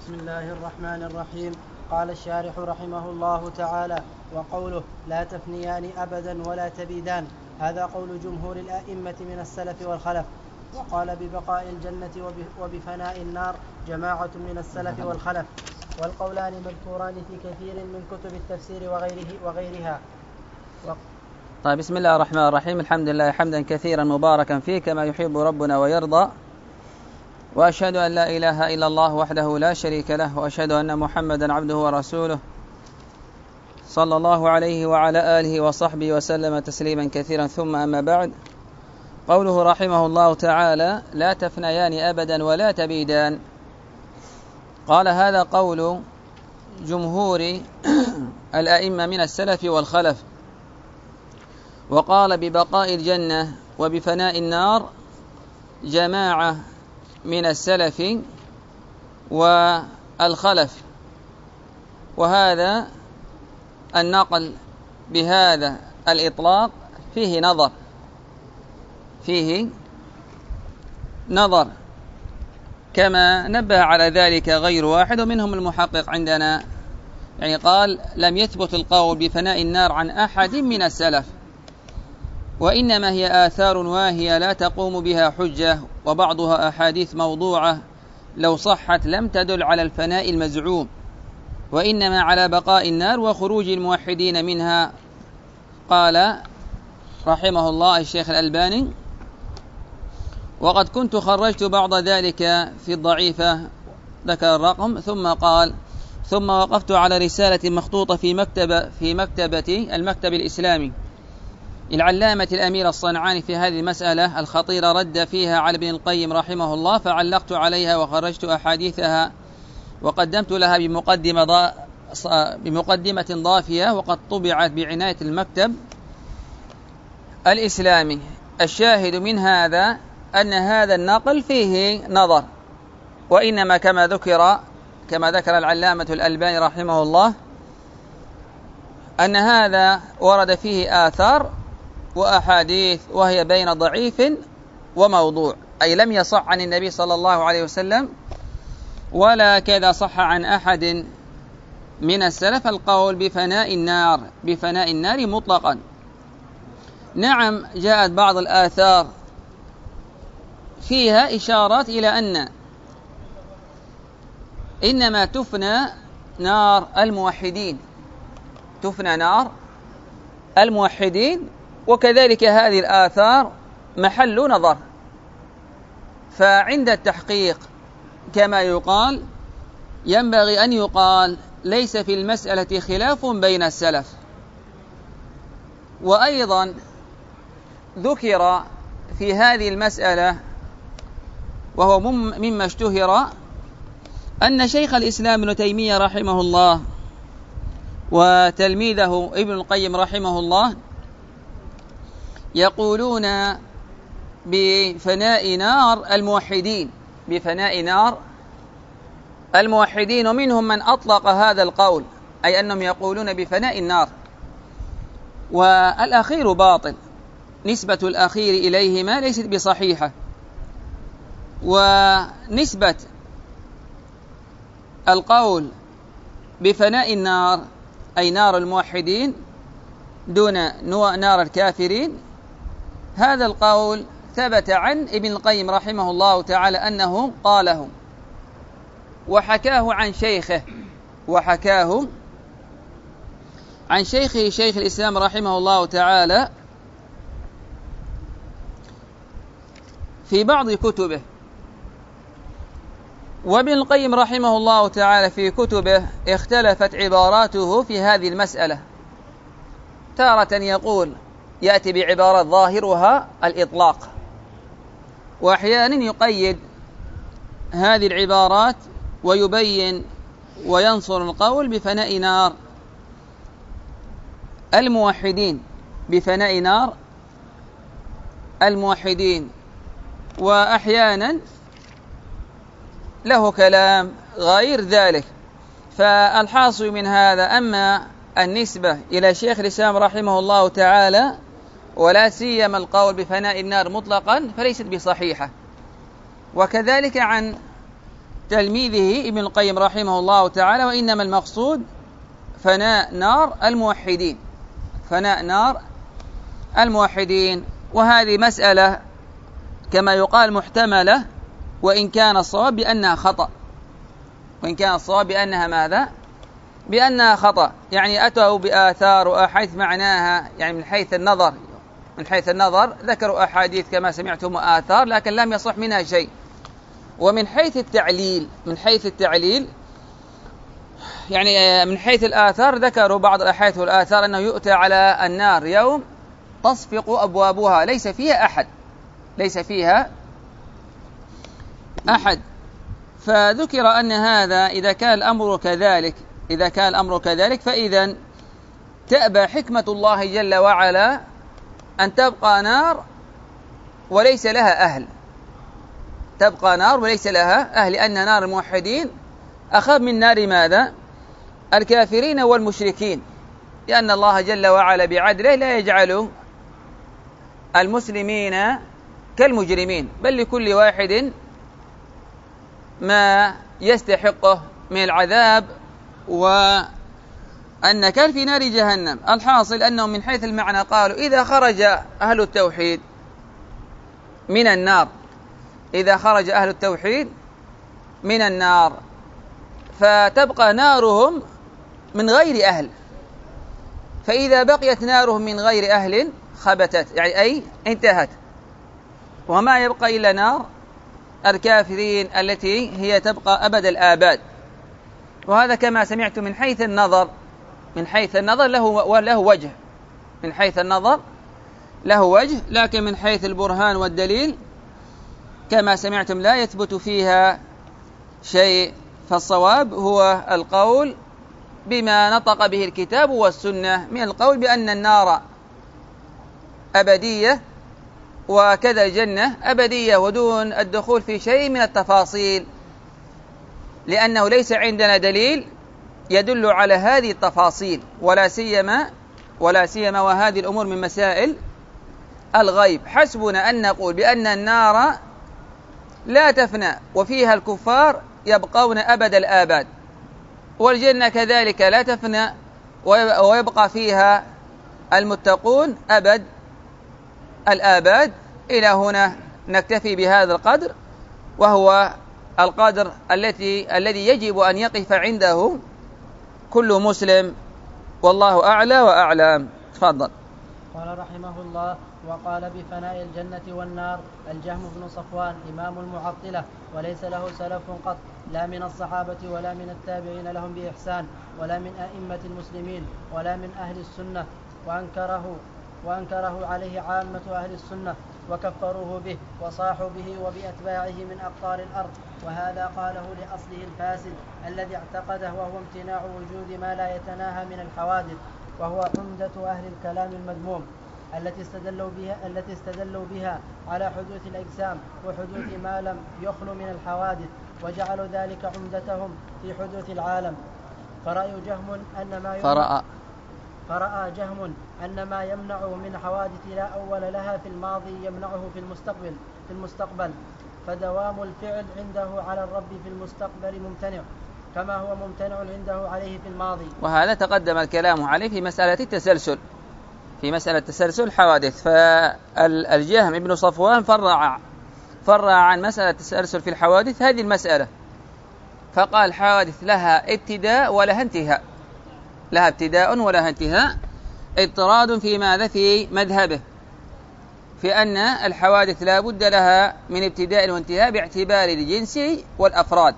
بسم الله الرحمن الرحيم. قال الشارح رحمه الله تعالى: وقوله لا تفنيان أبدا ولا تبيدان، هذا قول جمهور الأئمة من السلف والخلف. وقال ببقاء الجنة وبفناء النار جماعة من السلف والخلف، والقولان مذكوران في كثير من كتب التفسير وغيرها. طيب، بسم الله الرحمن الرحيم. الحمد لله حمدا كثيرا مباركا فيه كما يحب ربنا ويرضى، وأشهد أن لا إله إلا الله وحده لا شريك له، وأشهد أن محمدا عبده ورسوله صلى الله عليه وعلى آله وصحبه وسلم تسليما كثيرا. ثم أما بعد، قوله رحمه الله تعالى: لا تفنيان أبدا ولا تبيدان، قال هذا قول جمهور الأئمة من السلف والخلف. وقال ببقاء الجنة وبفناء النار جماعة من السلف والخلف. وهذا النقل بهذا الإطلاق فيه نظر كما نبه على ذلك غير واحد، ومنهم المحقق عندنا، يعني قال لم يثبت القول بفناء النار عن أحد من السلف، وإنما هي آثار واهية لا تقوم بها حجة، وبعضها أحاديث موضوعة لو صحت لم تدل على الفناء المزعوم، وإنما على بقاء النار وخروج الموحدين منها. قال رحمه الله الشيخ الألباني: وقد كنت خرجت بعض ذلك في الضعيفة، ذكر الرقم، ثم قال: ثم وقفت على رسالة مخطوطة في مكتبة المكتب الإسلامي العلامة الأمير الصنعاني في هذه المسألة الخطيرة، رد فيها على ابن القيم رحمه الله، فعلقت عليها وخرجت أحاديثها وقدمت لها بمقدمة ضافية، وقد طبعت بعناية المكتب الإسلامي. الشاهد من هذا أن هذا النقل فيه نظر، وإنما كما ذكر العلامة الألباني رحمه الله أن هذا ورد فيه آثار وأحاديث وهي بين ضعيف وموضوع، أي لم يصح عن النبي صلى الله عليه وسلم ولا كذا صح عن أحد من السلف القول بفناء النار مطلقا. نعم، جاءت بعض الآثار فيها إشارات إلى أن إنما تفنى نار الموحدين، وكذلك هذه الآثار محل نظر. فعند التحقيق كما يقال ينبغي أن يقال ليس في المسألة خلاف بين السلف. وأيضا ذكر في هذه المسألة وهو مما اشتهر أن شيخ الإسلام ابن تيمية رحمه الله وتلميذه ابن القيم رحمه الله يقولون بفناء نار الموحدين، ومنهم من أطلق هذا القول، أي أنهم يقولون بفناء النار، والأخير باطل، نسبة الأخير إليهما ليست بصحيحة. ونسبة القول بفناء النار أي نار الموحدين دون نار الكافرين، هذا القول ثبت عن ابن القيم رحمه الله تعالى أنه قاله، وحكاه عن شيخه شيخ الإسلام رحمه الله تعالى في بعض كتبه. وابن القيم رحمه الله تعالى في كتبه اختلفت عباراته في هذه المسألة، تارة يأتي بعبارة ظاهرها الإطلاق، وأحيانا يقيد هذه العبارات ويبين وينصر القول بفناء نار الموحدين، وأحيانا له كلام غير ذلك. فالحاصل من هذا أما النسبة إلى شيخ الإسلام رحمه الله تعالى ولا سيما القول بفناء النار مطلقا فليست بصحيحة. وكذلك عن تلميذه ابن القيم رحمه الله تعالى: وإنما المقصود فناء نار الموحدين، فناء نار الموحدين. وهذه مسألة كما يقال محتملة، وإن كان الصواب بأنها خطأ، وإن كان الصواب بأنها ماذا؟ بأنها خطأ. يعني أتوا بآثار وأحاديث معناها، يعني من حيث النظر ذكروا أحاديث كما سمعتم وآثار، لكن لم يصح منها شيء. ومن حيث التعليل يعني من حيث الآثار ذكروا بعض الأحاديث والآثار أنه يؤتى على النار يوم تصفق أبوابها ليس فيها أحد. فذكر أن هذا إذا كان الأمر كذلك فإذا تأبى حكمة الله جل وعلا أن تبقى نار وليس لها أهل، لأن نار الموحدين أخف من نار ماذا؟ الكافرين والمشركين، لأن الله جل وعلا بعدله لا يجعل المسلمين كالمجرمين، بل لكل واحد ما يستحقه من العذاب، وأن كان في نار جهنم. الحاصل أنهم من حيث المعنى قالوا إذا خرج أهل التوحيد من النار فتبقى نارهم من غير أهل، فإذا بقيت نارهم من غير أهل خبتت، يعني أي انتهت، وما يبقى إلا نار الكافرين التي هي تبقى أبد الآباد. وهذا كما سمعت من حيث النظر له وجه، لكن من حيث البرهان والدليل كما سمعتم لا يثبت فيها شيء. فالصواب هو القول بما نطق به الكتاب والسنة من القول بأن النار أبدية وكذا الجنة أبدية، ودون الدخول في شيء من التفاصيل، لأنه ليس عندنا دليل يدل على هذه التفاصيل، ولا سيما وهذه الأمور من مسائل الغيب. حسبنا أن نقول بأن النار لا تفنى وفيها الكفار يبقون أبد الآباد، والجنة كذلك لا تفنى ويبقى فيها المتقون أبد الآباد. إلى هنا نكتفي بهذا القدر، وهو القدر الذي يجب أن يقف عنده كل مسلم، والله أعلى وأعلم. تفضل. قال رحمه الله: وقال بفناء الجنة والنار الجهم بن صفوان إمام المعطلة، وليس له سلف قط، لا من الصحابة ولا من التابعين لهم بإحسان، ولا من أئمة المسلمين، ولا من أهل السنة، وأنكره عليه عامة أهل السنة، وكفروه به وصاحوا به وبأتباعه من أقطار الأرض. وهذا قاله لأصله الفاسد الذي اعتقده، وهو امتناع وجود ما لا يتناهى من الحوادث، وهو عمدة أهل الكلام المذموم التي استدلوا بها على حدوث الأجسام وحدوث ما لم يخل من الحوادث، وجعلوا ذلك عمدتهم في حدوث العالم. فرأى جهم أن ما يمنع من حوادث لا أول لها في الماضي يمنعه في المستقبل، فدوام الفعل عنده على الرب في المستقبل ممتنع كما هو ممتنع عنده عليه في الماضي. وهذا تقدم الكلام عليه في مسألة تسلسل الحوادث. فالجهم ابن صفوان فرع عن مسألة التسلسل في الحوادث هذه المسألة، فقال حوادث لها ابتداء ولها انتهاء، اضطراد في ماذا؟ في مذهبه، في أن الحوادث لا بد لها من ابتداء وانتهاء باعتبار الجنس والأفراد.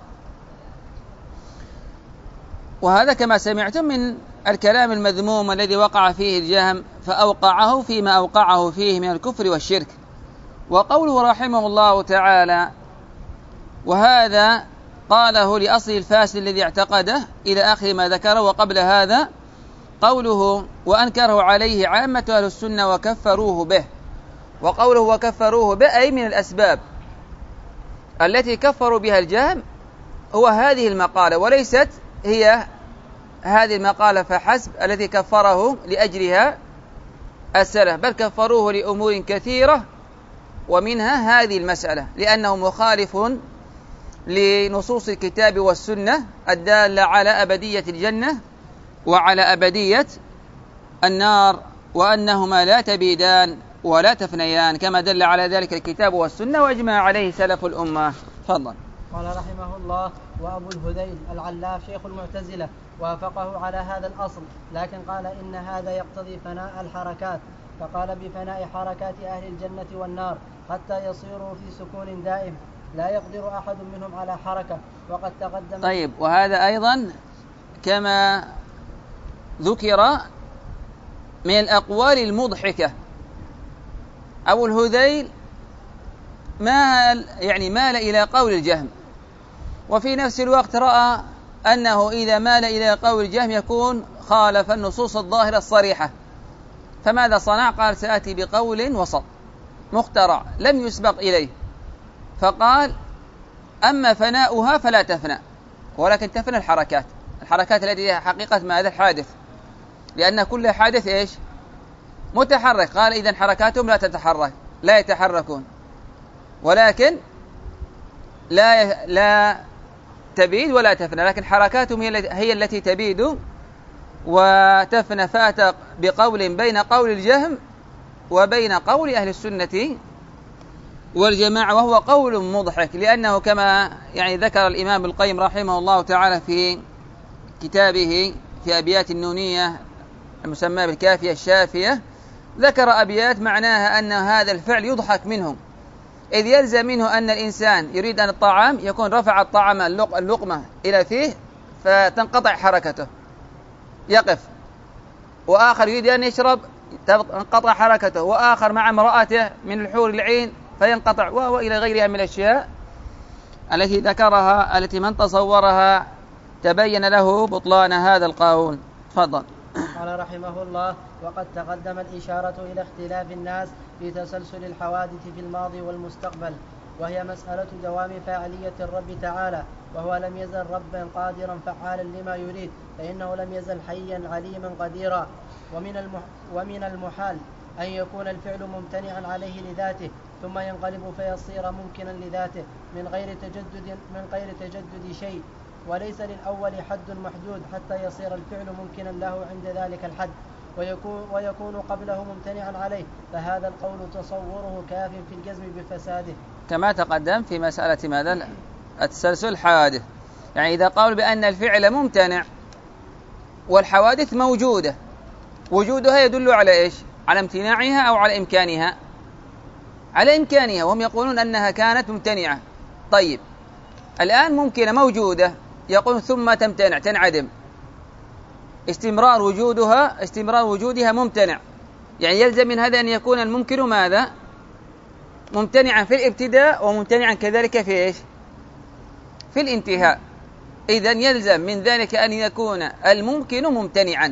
وهذا كما سمعتم من الكلام المذموم الذي وقع فيه الجهم، فأوقعه فيما أوقعه فيه من الكفر والشرك. وقوله رحمه الله تعالى: وهذا قاله لأصل الفاسد الذي اعتقده إلى آخر ما ذكره. وقبل هذا قوله: وأنكره عليه عامة أهل السنة وكفروه به. وقوله وكفروه به أي من الأسباب التي كفروا بها الجهم هو هذه المقالة، وليست هي هذه المقالة فحسب التي كفره لأجلها السلف، بل كفروه لأمور كثيرة، ومنها هذه المسألة، لأنه مخالف لنصوص الكتاب والسنة الدالة على أبدية الجنة وعلى أبدية النار، وأنهما لا تبيدان ولا تفنيان كما دل على ذلك الكتاب والسنة وأجمع عليه سلف الأمة. تفضل. قال رحمه الله: وأبو الهذيل العلاف شيخ المعتزلة وافقه على هذا الأصل، لكن قال إن هذا يقتضي فناء الحركات، فقال بفناء حركات أهل الجنة والنار حتى يصيروا في سكون دائم لا يقدر أحد منهم على حركة، وقد تقدم. طيب، وهذا أيضا كما ذكر من الأقوال المضحكة. أبو الهذيل مال إلى قول الجهم، وفي نفس الوقت رأى أنه إذا مال إلى قول الجهم يكون خالف النصوص الظاهرة الصريحة، فماذا صنع؟ قال: سآتي بقول وسط مخترع لم يسبق إليه، فقال: أما فناؤها فلا تفنى، ولكن تفنى الحركات التي هي حقيقة ماذا؟ الحادث، لأن كل حادث إيش؟ متحرك. قال: إذن حركاتهم لا تتحرك، لا يتحركون، ولكن لا تبيد ولا تفنى، لكن حركاتهم هي التي تبيد وتفنى. فأتى بقول بين قول الجهم وبين قول أهل السنة والجماعة، وهو قول مضحك، لأنه كما ذكر الإمام القيم رحمه الله تعالى في كتابه في أبيات النونية المسمى بالكافية الشافية، ذكر أبيات معناها أن هذا الفعل يضحك منهم، إذ يلزم منه أن الإنسان يريد أن الطعام يكون رفع الطعام اللقمة إلى فيه فتنقطع حركته يقف، وآخر يريد أن يشرب تنقطع حركته، وآخر مع امرأته من الحور العين فينقطع، وإلى غيرها من الأشياء التي ذكرها، التي من تصورها تبين له بطلان هذا القول. تفضل. قال رحمه الله: وقد تقدم الإشارة إلى اختلاف الناس في تسلسل الحوادث في الماضي والمستقبل، وهي مسألة دوام فاعلية الرب تعالى، وهو لم يزل ربا قادرا فعالا لما يريد، فإنه لم يزل حيا عليما قديرا. ومن المحال أن يكون الفعل ممتنعا عليه لذاته ثم ينقلب فيصير ممكنا لذاته من غير تجدد شيء، وليس للأول حد محدود حتى يصير الفعل ممكنا له عند ذلك الحد ويكون قبله ممتنعا عليه، فهذا القول تصوره كاف في الجزم بفساده، كما تقدم في مسألة ماذا؟ التسلسل الحوادث. إذا قالوا بأن الفعل ممتنع والحوادث موجودة، وجودها يدل على إيش؟ على امتناعها أو على إمكانها؟ على إمكانها، وهم يقولون أنها كانت ممتنعة. طيب، الآن ممكنة موجودة، يقول ثم تمتنع تنعدم، استمرار وجودها ممتنع، يلزم من هذا أن يكون الممكن ماذا؟ ممتنعا في الابتداء وممتنعا كذلك في إيش؟ في الانتهاء. إذن يلزم من ذلك أن يكون الممكن ممتنعا،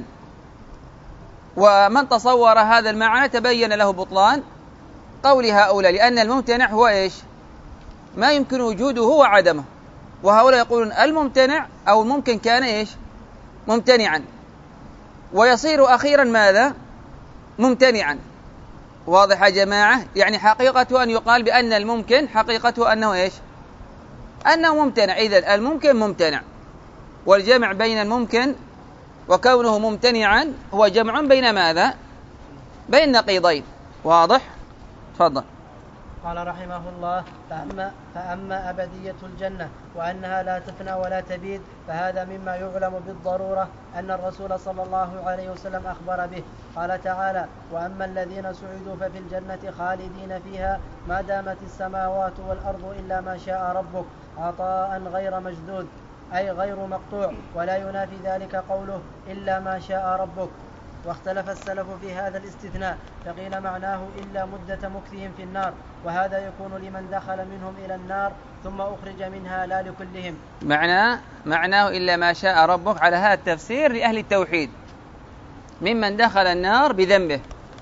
ومن تصور هذا المعنى تبين له بطلان قول هؤلاء، لأن الممتنع هو إيش؟ ما يمكن وجوده وعدمه، وهؤلاء يقولون الممتنع أو الممكن كان إيش؟ ممتنعا، ويصير أخيرا ماذا؟ ممتنعا. واضح يا جماعة؟ حقيقته أن يقال بأن الممكن حقيقته أنه إيش؟ أنه ممتنع. إذن الممكن ممتنع، والجمع بين الممكن وكونه ممتنعا هو جمع بين ماذا؟ بين نقيضين. واضح؟ تفضل. قال رحمه الله: فأما أبدية الجنة وأنها لا تفنى ولا تبيد، فهذا مما يعلم بالضرورة أن الرسول صلى الله عليه وسلم أخبر به. قال تعالى: وأما الذين سعدوا ففي الجنة خالدين فيها ما دامت السماوات والأرض إلا ما شاء ربك عطاء غير مجدود، أي غير مقطوع، ولا ينافي ذلك قوله إلا ما شاء ربك. واختلف السلف في هذا الاستثناء، فقيل معناه إلا مدة مكثهم في النار، وهذا يكون لمن دخل منهم إلى النار ثم أخرج منها لا لكلهم. معناه إلا ما شاء ربك على هذا التفسير لأهل التوحيد ممن دخل النار بذنبه،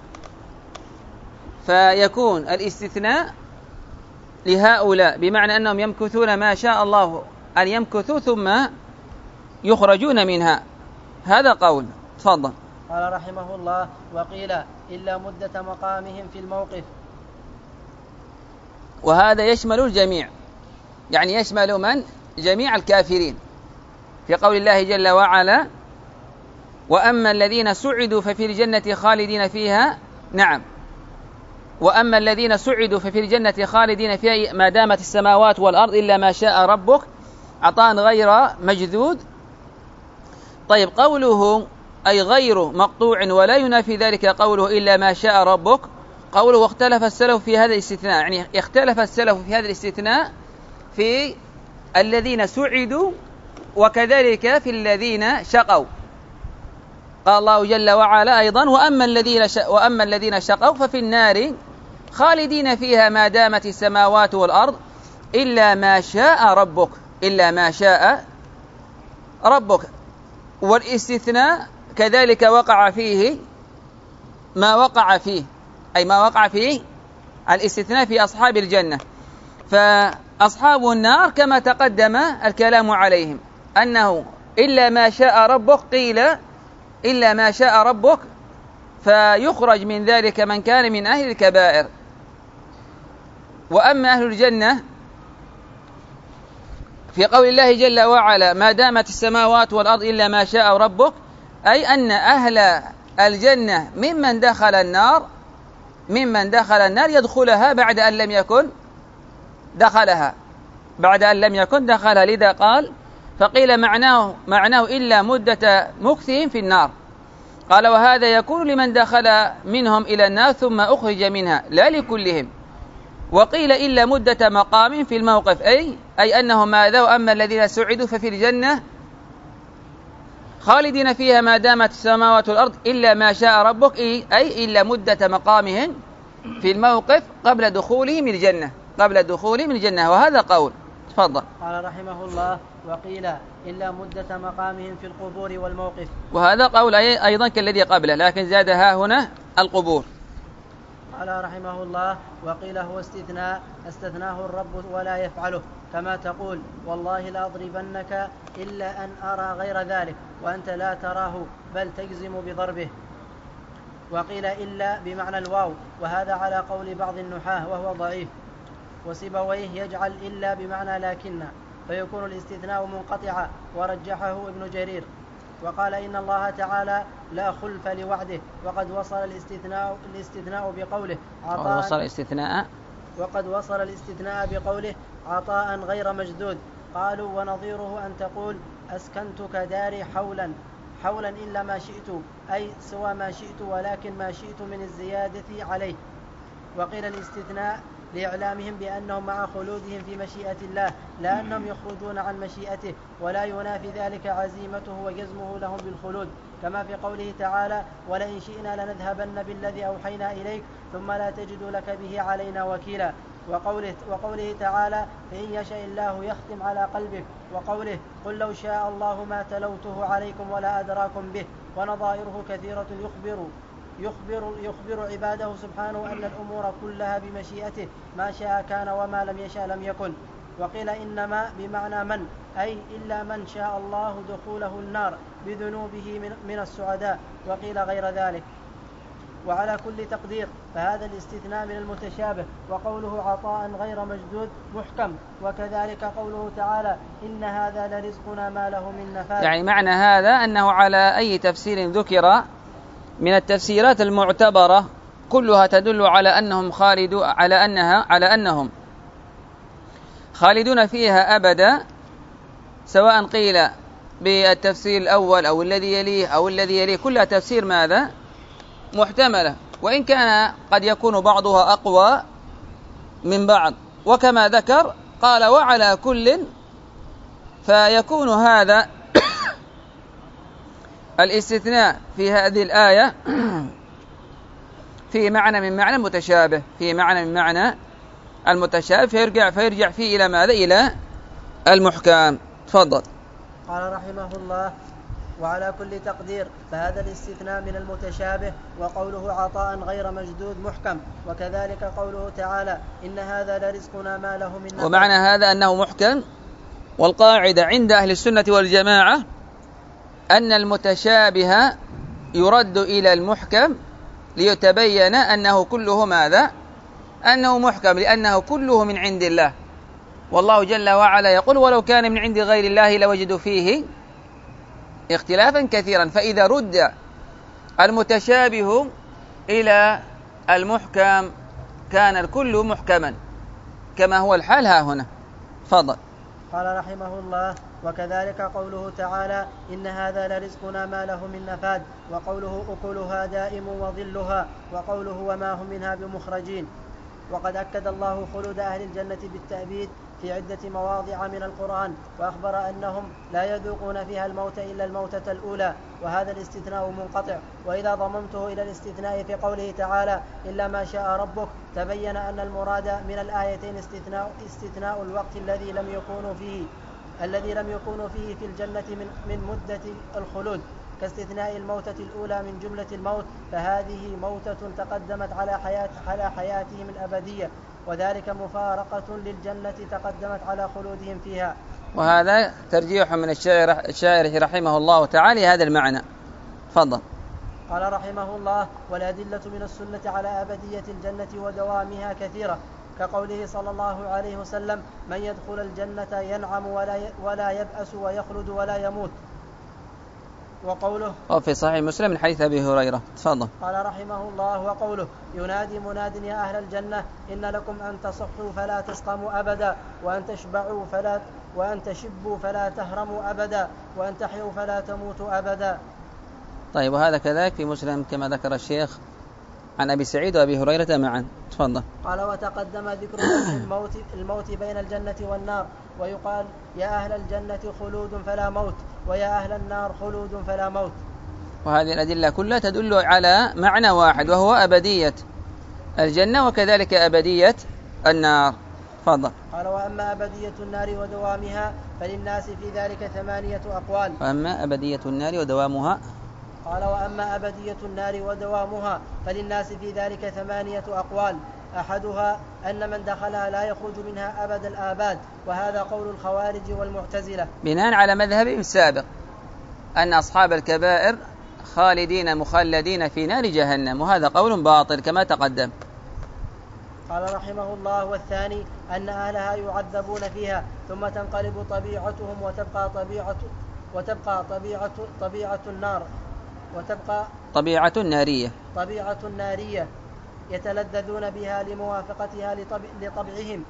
فيكون الاستثناء لهؤلاء بمعنى أنهم يمكثون ما شاء الله أن يمكثوا ثم يخرجون منها. هذا قول. تفضل. قال رحمه الله: وقيل إلا مدة مقامهم في الموقف، وهذا يشمل الجميع، يعني يشمل من؟ جميع الكافرين، في قول الله جل وعلا: وأما الذين سعدوا ففي الجنة خالدين فيها. نعم، وأما الذين سعدوا ففي الجنة خالدين فيها ما دامت السماوات والأرض إلا ما شاء ربك عطاء غير مجذوذ. طيب، قوله أي غير مقطوع ولا ينافي ذلك قوله إلا ما شاء ربك، قوله واختلف السلف في هذا الاستثناء، يعني اختلف السلف في هذا الاستثناء في الذين سعدوا وكذلك في الذين شقوا. قال الله جل وعلا أيضا: وأما الذين شقوا ففي النار خالدين فيها ما دامت السماوات والأرض إلا ما شاء ربك، إلا ما شاء ربك. والاستثناء كذلك وقع فيه ما وقع فيه، أي ما وقع فيه الاستثناء في أصحاب الجنة. فأصحاب النار كما تقدم الكلام عليهم أنه إلا ما شاء ربك، قيل إلا ما شاء ربك، فيخرج من ذلك من كان من أهل الكبائر. وأما أهل الجنة في قول الله جل وعلا: ما دامت السماوات والأرض إلا ما شاء ربك، أي أن أهل الجنة ممن دخل النار يدخلها بعد أن لم يكن دخلها، لذا قال: فقيل معناه إلا مدة مكثهم في النار. قال: وهذا يكون لمن دخل منهم إلى النار ثم أخرج منها، لا لكلهم. وقيل إلا مدة مقام في الموقف، أي أنهم ماذا؟ وأما الذين سعدوا ففي الجنة خالدين فيها ما دامت السماوات والأرض إلا ما شاء ربك، أي إلا مدة مقامهم في الموقف قبل دخولهم الجنة. وهذا قول. تفضل. قال رحمه الله: وقيل إلا مدة مقامهم في القبور والموقف. وهذا قول أيضا كالذي قبله، لكن زادها هنا القبور. قال رحمه الله: وقيل هو استثناه الرب ولا يفعله، كما تقول: والله لأضربنك إلا أن أرى غير ذلك، وأنت لا تراه بل تجزم بضربه. وقيل إلا بمعنى الواو، وهذا على قول بعض النحاة وهو ضعيف. وسيبويه يجعل إلا بمعنى لكن، فيكون الاستثناء منقطعا، ورجحه ابن جرير. وقال: إن الله تعالى لا خلف لوعده، وقد وصل الاستثناء بقوله عطاء غير مجدود. قالوا: ونظيره أن تقول: أسكنتك داري حولا إلا ما شئت، أي سوى ما شئت ولكن ما شئت من الزيادة عليه. وقيل الاستثناء لإعلامهم بأنهم مع خلودهم في مشيئة الله، لأنهم يخرجون عن مشيئته، ولا ينافي ذلك عزيمته وجزمه لهم بالخلود، كما في قوله تعالى: ولئن شئنا لنذهبن بالذي أوحينا إليك ثم لا تجد لك به علينا وكيلا. وقوله تعالى: فإن يشاء الله يختم على قلبك. وقوله: قل لو شاء الله ما تلوته عليكم ولا أدراكم به. ونظائره كثيرة يخبر عباده سبحانه أن الأمور كلها بمشيئته، ما شاء كان وما لم يشاء لم يكن. وقيل إنما بمعنى من، أي إلا من شاء الله دخوله النار بذنوبه من السعداء. وقيل غير ذلك. وعلى كل تقدير فهذا الاستثناء من المتشابه، وقوله عطاء غير مجدود محكم، وكذلك قوله تعالى: إن هذا لرزقنا ما له من نفاد. يعني معنى هذا أنه على أي تفسير ذكر من التفسيرات المعتبرة كلها تدل على أنهم خالدون فيها أبدا، سواء قيل بالتفسير الأول أو الذي يليه كلها تفسير ماذا؟ محتملة، وإن كان قد يكون بعضها أقوى من بعض. وكما ذكر قال: وعلى كل، فيكون هذا الاستثناء في هذه الآية في معنى من معنى المتشابه، فيرجع فيه إلى ماذا؟ إلى المحكم. تفضل. قال رحمه الله: وعلى كل تقدير فهذا الاستثناء من المتشابه، وقوله عطاء غير مجدود محكم، وكذلك قوله تعالى: إن هذا لرزقنا ما له من نفاد. ومعنى هذا أنه محكم. والقاعدة عند أهل السنة والجماعة أن المتشابه يرد إلى المحكم ليتبين أنه كله ماذا؟ أنه محكم، لأنه كله من عند الله، والله جل وعلا يقول ولو كان من عند غير الله لوجدوا فيه اختلافا كثيرا. فإذا رد المتشابه إلى المحكم كان الكل محكما كما هو الحال ها هنا. تفضل. قال رحمه الله: وكذلك قوله تعالى: إن هذا لرزقنا ما له من نفاد، وقوله أكلها دائم وظلها، وقوله وما هم منها بمخرجين. وقد أكد الله خلود أهل الجنة بالتأبيد في عدة مواضع من القرآن، وأخبر أنهم لا يذوقون فيها الموت إلا الموتة الأولى، وهذا الاستثناء منقطع. وإذا ضممته إلى الاستثناء في قوله تعالى: إلا ما شاء ربك، تبين أن المراد من الآيتين استثناء الوقت الذي لم يكونوا فيه في الجنة من مدة الخلود، كاستثناء الموتة الأولى من جملة الموت، فهذه موتة تقدمت على حياتهم الأبدية، وذلك مفارقة للجنة تقدمت على خلودهم فيها. وهذا ترجيح من الشاعر رحمه الله تعالى هذا المعنى. تفضل. قال رحمه الله: والأدلة من السنة على أبدية الجنة ودوامها كثيرة، كقوله صلى الله عليه وسلم: من يدخل الجنة ينعم ولا يبأس ويخلد ولا يموت. وقوله وفي صحيح مسلم من حديث أبي هريرة. تفضل. قال رحمه الله: وقوله: ينادي مناد يا أهل الجنة إن لكم أن تصحوا فلا تسقموا أبدا، وأن تشبوا فلا تهرموا أبدا، وأن تحيوا فلا تموتوا أبدا. طيب، وهذا كذلك في مسلم كما ذكر الشيخ عن أبي سعيد وأبي هريرة معا. تفضل. قال: وتقدم ذكر الموت بين الجنة والنار، ويقال: يا أهل الجنة خلود فلا موت، ويا أهل النار خلود فلا موت. وهذه الأدلة كلها تدل على معنى واحد، وهو أبدية الجنة وكذلك أبدية النار. تفضل. قال: وأما أبدية النار ودوامها فللناس في ذلك 8 أقوال. وأما أبدية النار ودوامها. قال: وأما أبدية النار ودوامها فللناس في ذلك 8 أقوال. أحدها أن من دخلها لا يخرج منها أبد الآباد، وهذا قول الخوارج والمعتزلة بناء على مذهبهم السابق أن أصحاب الكبائر خالدين مخلدين في نار جهنم، وهذا قول باطل كما تقدم. قال رحمه الله: والثاني أن أهلها يعذبون فيها ثم تنقلب طبيعتهم وتبقى طبيعة نارية يتلذذون بها لموافقتها لطبعهم،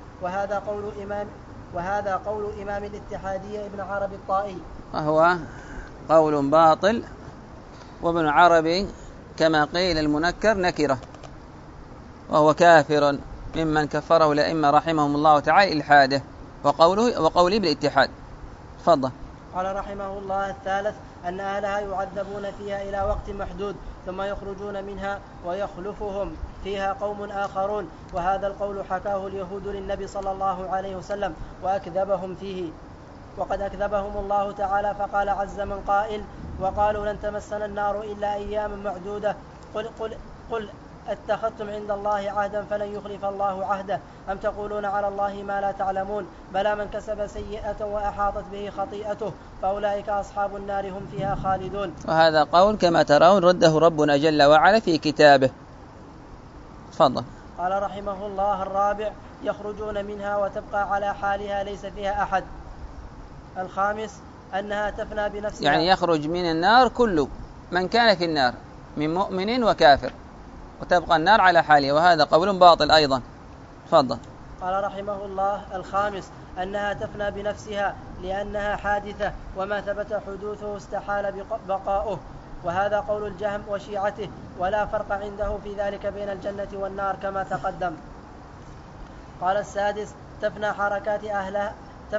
وهذا قول إمام الاتحادية ابن عربي الطائي، وهو قول باطل. وابن عربي كما قيل المنكر نكرة، وهو كافر ممن كفره الأئمة رحمهم الله تعالى إلحاده وقوله بالاتحاد. تفضل. قال رحمه الله: الثالث أن أهلها يعذبون فيها إلى وقت محدود ثم يخرجون منها ويخلفهم فيها قوم آخرون، وهذا القول حكاه اليهود للنبي صلى الله عليه وسلم وأكذبهم فيه. وقد أكذبهم الله تعالى فقال عز من قائل: وقالوا لن تمسنا النار إلا أياما معدودة، قل اتخذتم عند الله عهدا فلن يخلف الله عهده، أم تقولون على الله ما لا تعلمون، بلى من كسب سيئة وأحاطت به خطيئته فأولئك أصحاب النار هم فيها خالدون. وهذا قول كما ترون رده ربنا جل وعلا في كتابه. تفضل. قال رحمه الله: الرابع يخرجون منها وتبقى على حالها ليس فيها أحد. الخامس أنها تفنى بنفسها، يعني يخرج من النار كل من كان في النار من مؤمن وكافر، وتبقى النار على حالها، وهذا قول باطل أيضا. تفضل. قال رحمه الله: الخامس أنها تفنى بنفسها لأنها حادثة، وما ثبت حدوثه استحال بقاؤه، وهذا قول الجهم وشيعته، ولا فرق عنده في ذلك بين الجنة والنار كما تقدم. قال السادس تفنى حركات أهلها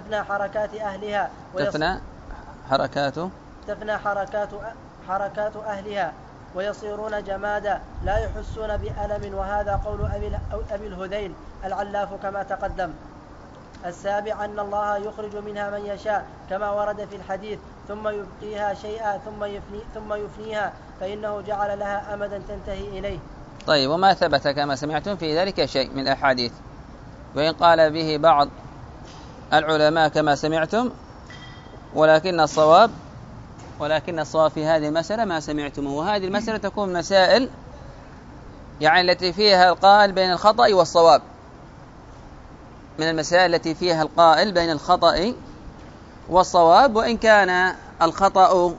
حركات أهلها ويصيرون جمادا لا يحسون بألم، وهذا قول أبي الهذيل العلاف كما تقدم. السابع أن الله يخرج منها من يشاء كما ورد في الحديث، ثم يبقيها شيئا ثم يفنيها، فإنه جعل لها أمدا تنتهي إليه. طيب، وما ثبت كما سمعتم في ذلك شيء من الأحاديث، وإن قال به بعض العلماء كما سمعتم، ولكن الصواب في هذه المسألة ما سمعتم. وهذه المسألة تكون مسائل يعني التي فيها القال بين الخطأ والصواب، من المسائل التي فيها القائل بين الخطأ والصواب، وإن كان الخطأ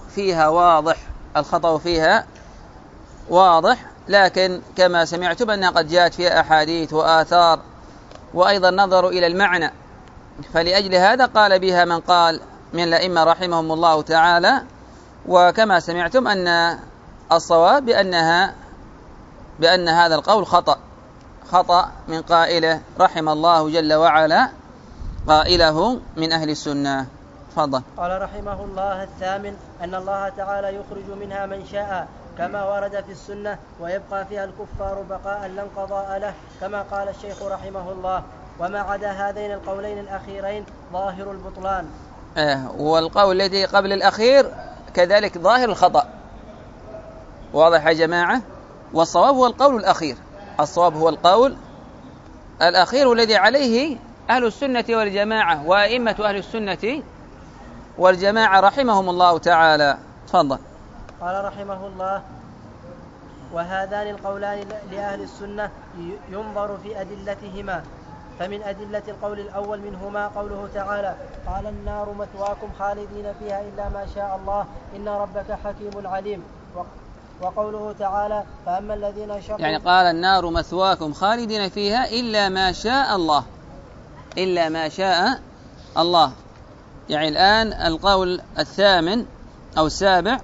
فيها واضح، لكن كما سمعتم أنها قد جاءت فيها أحاديث وآثار، وأيضا نظروا إلى المعنى، فلأجل هذا قال بها من قال من الأئمة رحمهم الله تعالى. وكما سمعتم أن الصواب بأن هذا القول خطأ من قائله، رحم الله جل وعلا قائله من أهل السنة. تفضل. قال رحمه الله: الثامن أن الله تعالى يخرج منها من شاء كما ورد في السنة، ويبقى فيها الكفار بقاء لا انقضاء له، كما قال الشيخ رحمه الله. وما عدا هذين القولين الأخيرين ظاهر البطلان. والقول الذي قبل الأخير كذلك ظاهر الخطأ. واضح يا جماعة؟ والصواب هو القول الأخير، الصواب هو القول الأخير الذي عليه أهل السنة والجماعة وأئمة أهل السنة والجماعة رحمهم الله تعالى. تفضل. قال رحمه الله: وهذان القولان لأهل السنة ينظر في أدلتهما. فمن أدلة القول الأول منهما قوله تعالى: قال النار مثواكم خالدين فيها إلا ما شاء الله إن ربك حكيم عليم. وقوله تعالى: فأما الذين شقوا، يعني قال النار مثواكم خالدين فيها إلا ما شاء الله، إلا ما شاء الله. يعني الآن القول الثامن أو السابع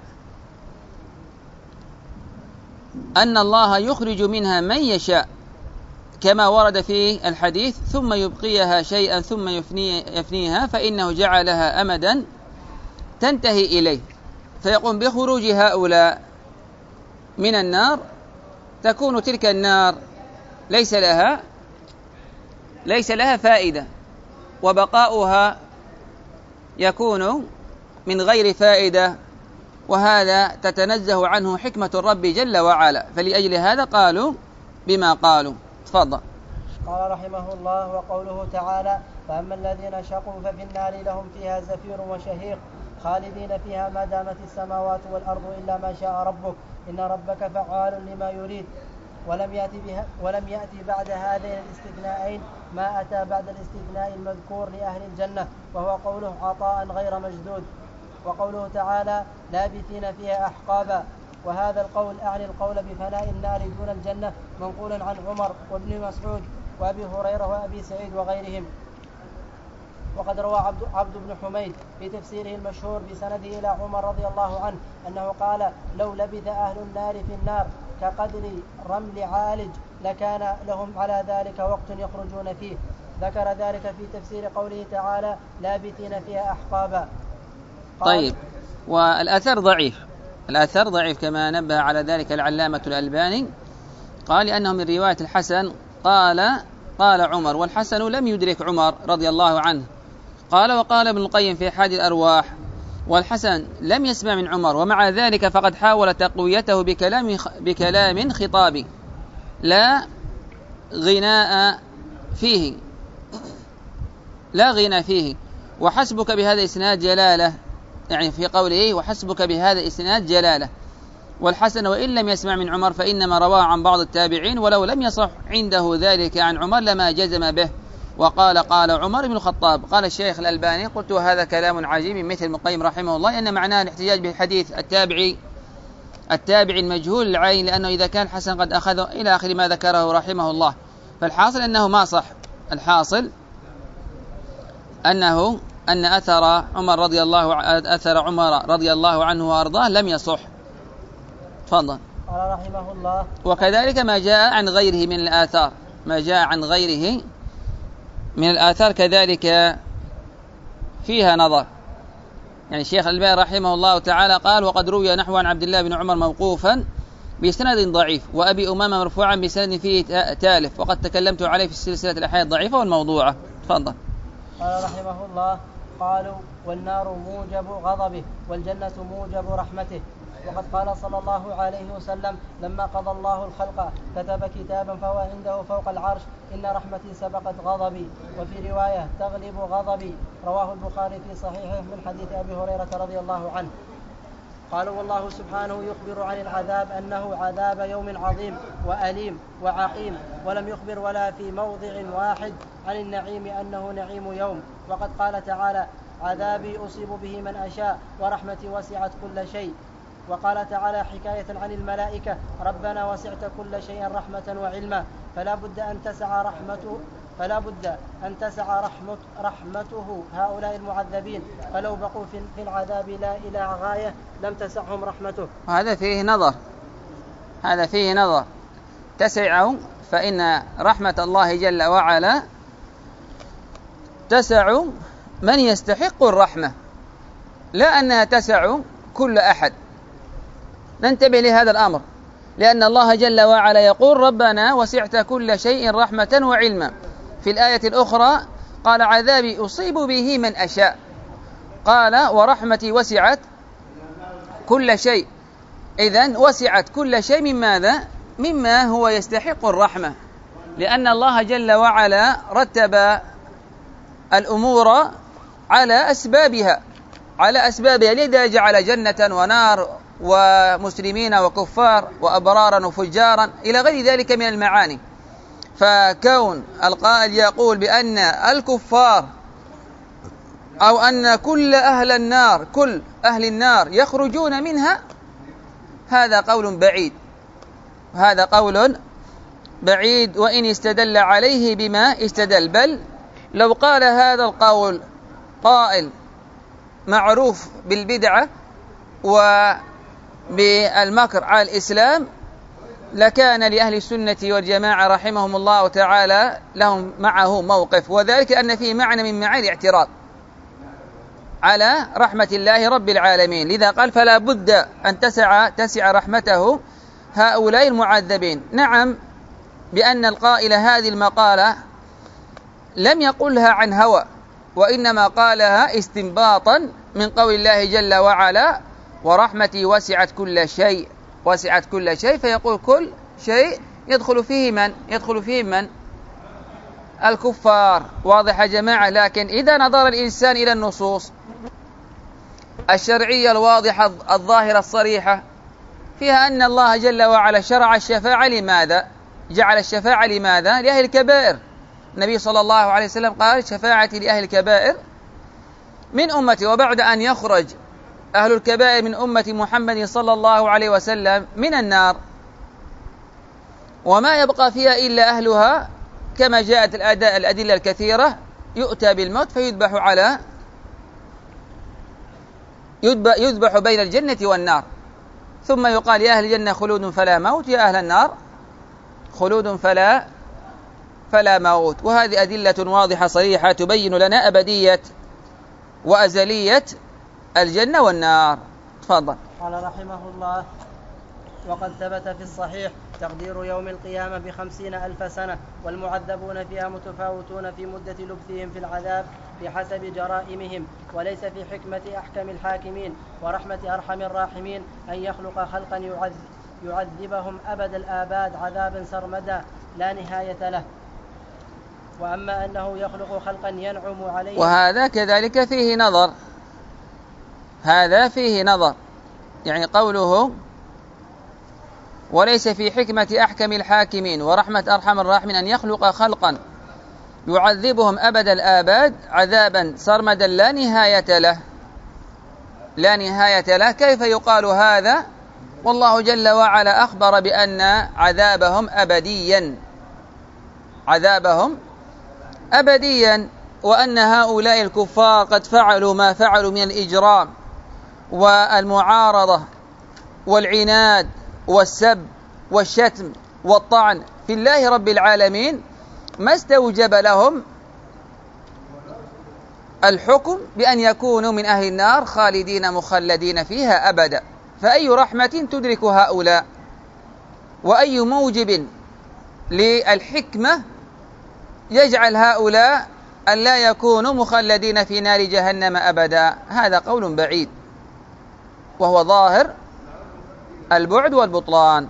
أن الله يخرج منها من يشاء كما ورد في الحديث، ثم يبقيها شيئا ثم يفنيها، فإنه جعلها أمدا تنتهي إليه، فيقوم بخروج هؤلاء من النار. تكون تلك النار ليس لها فائدة، وبقاؤها يكون من غير فائدة، وهذا تتنزه عنه حكمة الرب جل وعلا، فلأجل هذا قالوا بما قالوا. تفضل. قال رحمه الله: وقوله تعالى: فأما الذين شقوا ففي النار لهم فيها زفير وشهيق خالدين فيها ما دامت السماوات والأرض إلا ما شاء ربك إن ربك فعال لما يريد. ولم يأتي بعد هذين الاستثناءين ما أتى بعد الاستثناء المذكور لأهل الجنة، وهو قوله: عطاء غير مجدود. وقوله تعالى: لابثين فيها أحقابا. وهذا القول أعني القول بفناء النار دون الجنة، منقول عن عمر وابن مسعود وأبي هريرة وأبي سعيد وغيرهم. وقد روى عبد بن حميد في تفسيره المشهور بسنده إلى عمر رضي الله عنه أنه قال: لو لبث أهل النار في النار كقدر رمل عالج لكان لهم على ذلك وقت يخرجون فيه. ذكر ذلك في تفسير قوله تعالى: لابثين فيها أحقابا. طيب، والأثر ضعيف كما نبه على ذلك العلامة الألباني، قال لأنه من رواية الحسن قال عمر، والحسن لم يدرك عمر رضي الله عنه. وقال ابن القيم في حاد الأرواح: والحسن لم يسمع من عمر، ومع ذلك فقد حاول تقويته بكلام خطابي لا غنى فيه. وحسبك بهذا إسناد جلالة، يعني في قوله وحسبك بهذا إسناد جلالة. والحسن وإن لم يسمع من عمر فإنما رواه عن بعض التابعين، ولو لم يصح عنده ذلك عن عمر لما جزم به. وقال عمر بن الخطاب. قال الشيخ الألباني: قلت هذا كلام عجيب مثل ابن القيم رحمه الله، أن معناه الاحتجاج بالحديث التابعي المجهول العين، لأنه إذا كان الحسن قد أخذه إلى آخر ما ذكره رحمه الله. فالحاصل أنه ما صح، الحاصل أن أثر عمر رضي الله عنه وأرضاه لم يصح. تفضل. قال رحمه الله: وكذلك ما جاء عن غيره من الآثار كذلك فيها نظر. يعني الشيخ الألباني رحمه الله تعالى قال: وقد روي نحو عن عبد الله بن عمر موقوفا بسند ضعيف، وأبي أمامة مرفوعا بسند فيه تالف، وقد تكلمت عليه في سلسلة الأحاديث الضعيفة والموضوعة. تفضل. قال رحمه الله: قالوا: والنار موجب غضبه والجنة موجب رحمته. وقد قال صلى الله عليه وسلم: لما قضى الله الخلق كتب كتابا فهو عنده فوق العرش: إن رحمتي سبقت غضبي. وفي رواية: تغلب غضبي. رواه البخاري في صحيحه من حديث أبي هريرة رضي الله عنه. قال والله سبحانه يخبر عن العذاب أنه عذاب يوم عظيم وأليم وعقيم، ولم يخبر ولا في موضع واحد عن النعيم أنه نعيم يوم. وقد قال تعالى عذابي أصيب به من أشاء ورحمتي وسعت كل شيء. وقال تعالى حكاية عن الملائكة ربنا وسعت كل شيء رحمة وعلما، فلا بد أن تسع رحمته هؤلاء المعذبين، فلو بقوا في العذاب لا إلى غاية لم تسعهم رحمته. هذا فيه نظر تسع، فإن رحمة الله جل وعلا تسع من يستحق الرحمة، لا أنها تسع كل أحد. ننتبه لهذا الأمر، لأن الله جل وعلا يقول ربنا وسعت كل شيء رحمة وعلما. في الآية الأخرى قال عذابي أصيب به من أشاء، قال ورحمتي وسعت كل شيء. إذن وسعت كل شيء من ماذا؟ مما هو يستحق الرحمة، لأن الله جل وعلا رتب الأمور على أسبابها، لذا جعل جنة ونار ومسلمين وكفار وأبرارا وفجارا إلى غير ذلك من المعاني. فكون القائل يقول بأن الكفار أو أن كل أهل النار يخرجون منها، هذا قول بعيد، وإن استدل عليه بما استدل. بل لو قال هذا القول قائل معروف بالبدعة وبالمكر على الإسلام، لكان لأهل السنة والجماعة رحمهم الله تعالى لهم معه موقف، وذلك أن فيه معنى من معاني الاعتراض على رحمة الله رب العالمين. لذا قال فلا بد أن تسع رحمته هؤلاء المعذبين. نعم، بأن القائل هذه المقالة لم يقلها عن هوى، وإنما قالها استنباطا من قول الله جل وعلا ورحمتي وسعت كل شيء. فيقول كل شيء يدخل فيه من الكفار. واضح يا جماعة؟ لكن إذا نظر الإنسان إلى النصوص الشرعية الواضحة الظاهرة الصريحة فيها أن الله جل وعلا شرع الشفاعة لماذا؟ جعل الشفاعة لماذا؟ لأهل الكبائر. النبي صلى الله عليه وسلم قال شفاعتي لأهل الكبائر من أمتي. وبعد أن يخرج أهل الكبائر من أمة محمد صلى الله عليه وسلم من النار وما يبقى فيها إلا أهلها، كما جاءت الأدلة الكثيرة، يؤتى بالموت يذبح بين الجنة والنار، ثم يقال يا أهل الجنة خلود فلا موت، يا أهل النار خلود فلا موت. وهذه أدلة واضحة صريحة تبين لنا أبدية وأزلية الجنة والنار. تفضل. قال رحمه الله وقد ثبت في الصحيح تقدير يوم القيامة 50,000 سنة، والمعذبون فيها متفاوتون في مدة لبثهم في العذاب بحسب جرائمهم، وليس في حكمة أحكم الحاكمين ورحمة أرحم الراحمين أن يخلق خلقا يعذبهم أبد الآباد عذابا سرمدا لا نهاية له، وأما أنه يخلق خلقا ينعم عليه. وهذا كذلك فيه نظر، يعني قوله وليس في حكمة أحكم الحاكمين ورحمة أرحم الراحمين أن يخلق خلقا يعذبهم أبد الآباد عذابا سرمدا لا نهاية له. كيف يقال هذا والله جل وعلا أخبر بأن عذابهم أبديا، وأن هؤلاء الكفار قد فعلوا ما فعلوا من الإجرام والمعارضة والعناد والسب والشتم والطعن في الله رب العالمين، ما استوجب لهم الحكم بأن يكونوا من أهل النار خالدين مخلدين فيها أبدا. فأي رحمة تدرك هؤلاء، وأي موجب للحكمة يجعل هؤلاء أن لا يكونوا مخلدين في نار جهنم أبدا؟ هذا قول بعيد، وهو ظاهر البعد والبطلان.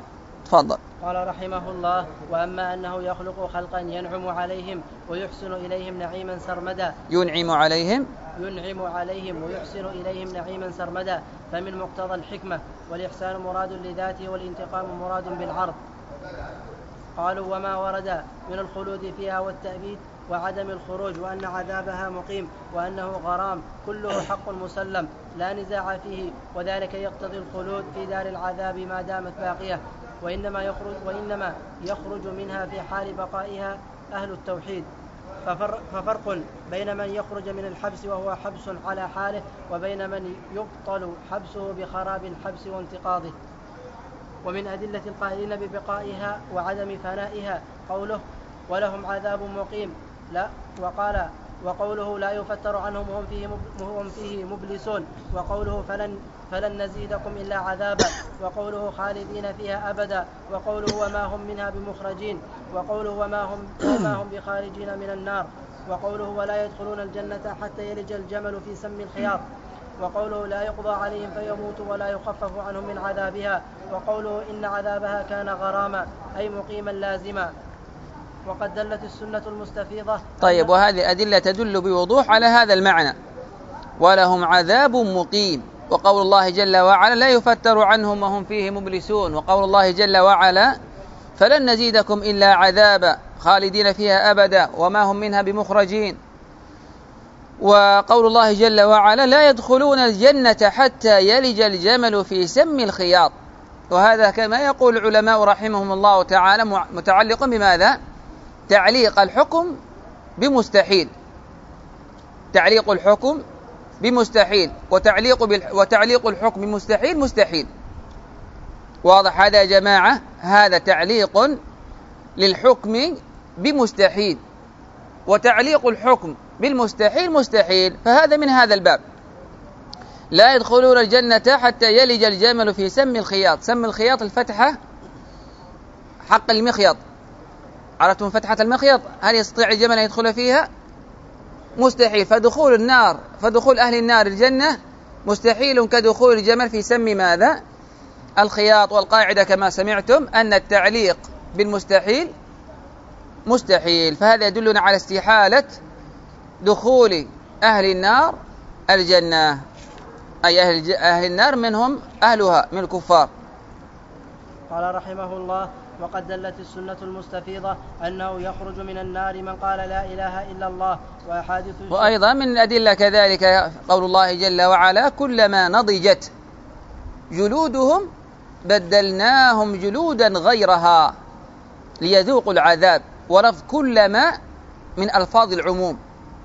تفضل. قال رحمه الله: وأما أنه يخلق خلقا ينعم عليهم ويحسن إليهم نعيما سرمدا ينعم عليهم ويحسن إليهم نعيما سرمدا، فمن مقتضى الحكمة، والإحسان مراد لذاته والانتقام مراد بالعرض. قالوا: وما ورد من الخلود فيها والتأبيد وعدم الخروج وأن عذابها مقيم وأنه غرام كله حق مسلم لا نزاع فيه، وذلك يقتضي الخلود في دار العذاب ما دامت باقية، وإنما يخرج منها في حال بقائها أهل التوحيد. ففرق بين من يخرج من الحبس وهو حبس على حاله، وبين من يبطل حبسه بخراب الحبس وانتقاضه. ومن أدلة القائلين ببقائها وعدم فنائها قوله: ولهم عذاب مقيم، لا وقوله: لا يفتر عنهم وهم فيه مبلسون، وقوله: فلن نزيدكم إلا عذابا، وقوله: خالدين فيها أبدا، وقوله: وما هم منها بمخرجين، وقوله: وما هم بخارجين من النار، وقوله: ولا يدخلون الجنة حتى يلج الجمل في سم الخياط، وقوله: لا يقضى عليهم فيموتوا ولا يخفف عنهم من عذابها، وقوله: إن عذابها كان غراما أي مقيما لازما. وقد دلت السنة المستفيضة. طيب، وهذه الأدلة تدل بوضوح على هذا المعنى: ولهم عذاب مقيم. وقول الله جل وعلا: لا يفتر عنهم وهم فيه مبلسون. وقول الله جل وعلا: فلن نزيدكم إلا عذابا خالدين فيها أبدا وما هم منها بمخرجين. وقول الله جل وعلا: لا يدخلون الجنة حتى يلج الجمل في سم الخياط. وهذا كما يقول العلماء رحمهم الله تعالى متعلق بماذا؟ تعليق الحكم بمستحيل، تعليق الحكم بمستحيل، وتعليق الحكم بمستحيل مستحيل. واضح هذا يا جماعة؟ هذا تعليق للحكم بمستحيل، وتعليق الحكم بالمستحيل مستحيل، فهذا من هذا الباب. لا يدخلون الجنة حتى يلج الجمل في سم الخياط. سم الخياط الفتحة حق المخيط، عرفتم فتحة المخيط؟ هل يستطيع الجمل أن يدخل فيها؟ مستحيل. فدخول أهل النار الجنة مستحيل كدخول الجمل في سم ماذا؟ الخياط. والقاعدة كما سمعتم أن التعليق بالمستحيل مستحيل، فهذا يدلنا على استحالة دخول أهل النار الجنة، أي أهل النار منهم أهلها من الكفار. قال رحمه الله: وقد دلت السنة المستفيضة أنه يخرج من النار من قال لا إله إلا الله. وأيضا من الأدلة كذلك قول الله جل وعلا: كلما نضجت جلودهم بدلناهم جلودا غيرها ليذوقوا العذاب. ولفظ كلما من ألفاظ العموم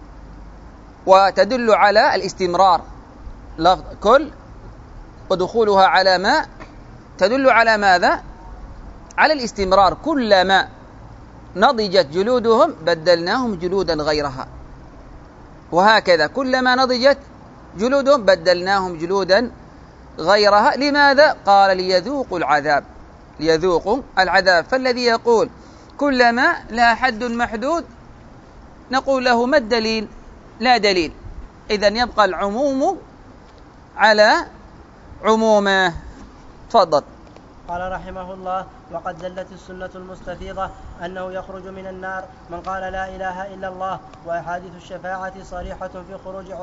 وتدل على الاستمرار. لفظ كل ودخولها على ما تدل على ماذا؟ على الاستمرار. كلما نضجت جلودهم بدلناهم جلودا غيرها، وهكذا كلما نضجت جلودهم بدلناهم جلودا غيرها. لماذا؟ قال: ليذوقوا العذاب، ليذوقوا العذاب. فالذي يقول كلما لا حد محدود نقول له: ما الدليل؟ لا دليل. إذن يبقى العموم على عمومه. تفضل. قال رحمه الله: وقد دلت السنة المستفيضة أنه يخرج من النار من قال لا إله إلا الله. وأحاديث الشفاعة صريحة في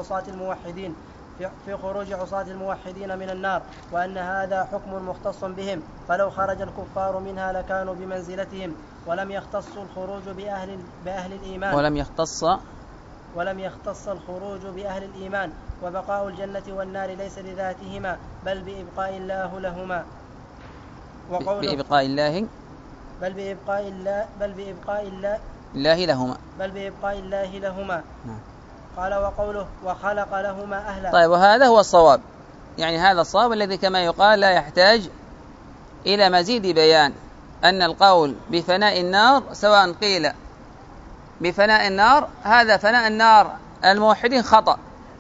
خروج عصاة الموحدين من النار، وأن هذا حكم مختص بهم، فلو خرج الكفار منها لكانوا بمنزلتهم، ولم يختص الخروج بأهل الإيمان ولم يختص الخروج بأهل الإيمان. وبقاء الجنة والنار ليس لذاتهما بل بإبقاء الله لهما. بإبقاء الله لهما. قال: وقوله: وخلق لهما أهلا. طيب، وهذا هو الصواب، يعني هذا الصواب الذي كما يقال لا يحتاج إلى مزيد بيان، أن القول بفناء النار سواء قيل بفناء النار، هذا فناء النار الموحدين خطأ.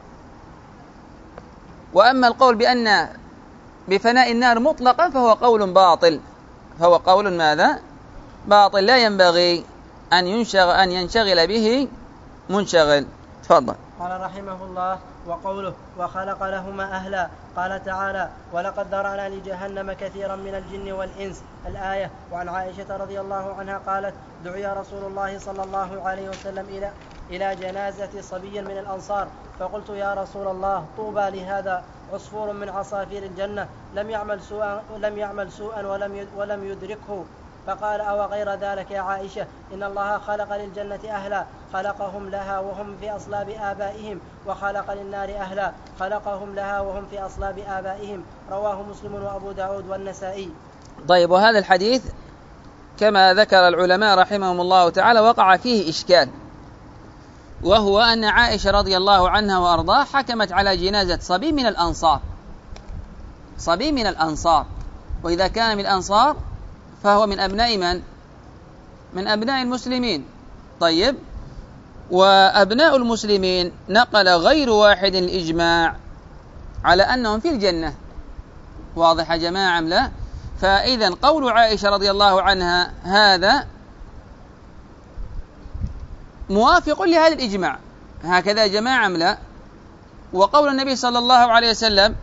وأما القول بأن بفناء النار مطلقا فهو قول باطل، فهو قول ماذا؟ باطل، لا ينبغي أن ينشغل به منشغل. تفضل. قال رحمه الله: وقوله وخلق لهما أهلا. قال تعالى ولقد ذرأنا لجهنم كثيرا من الجن والإنس الآية. وعن عائشة رضي الله عنها قالت دعي رسول الله صلى الله عليه وسلم إلى جنازة صبي من الأنصار فقلت يا رسول الله طوبى لهذا عصفور من عصافير الجنة لم يعمل سوءا ولم يدركه. فقال أو غير ذلك يا عائشة إن الله خلق للجنة أهلا خلقهم لها وهم في أصلاب آبائهم وخلق للنار أهلا خلقهم لها وهم في أصلاب آبائهم. رواه مسلم وأبو داود والنسائي. طيب، وهذا الحديث كما ذكر العلماء رحمهم الله تعالى وقع فيه إشكال، وهو أن عائشة رضي الله عنها وأرضاه حكمت على جنازة صبي من الأنصار، صبي من الأنصار، وإذا كان من الأنصار فهو من أبناء من؟ من أبناء المسلمين. طيب، وأبناء المسلمين نقل غير واحد الإجماع على أنهم في الجنة. واضح يا جماعة أم لا؟ فإذا قول عائشة رضي الله عنها هذا موافق لهذا الإجماع، هكذا يا جماعة أم لا؟ وقول النبي صلى الله عليه وسلم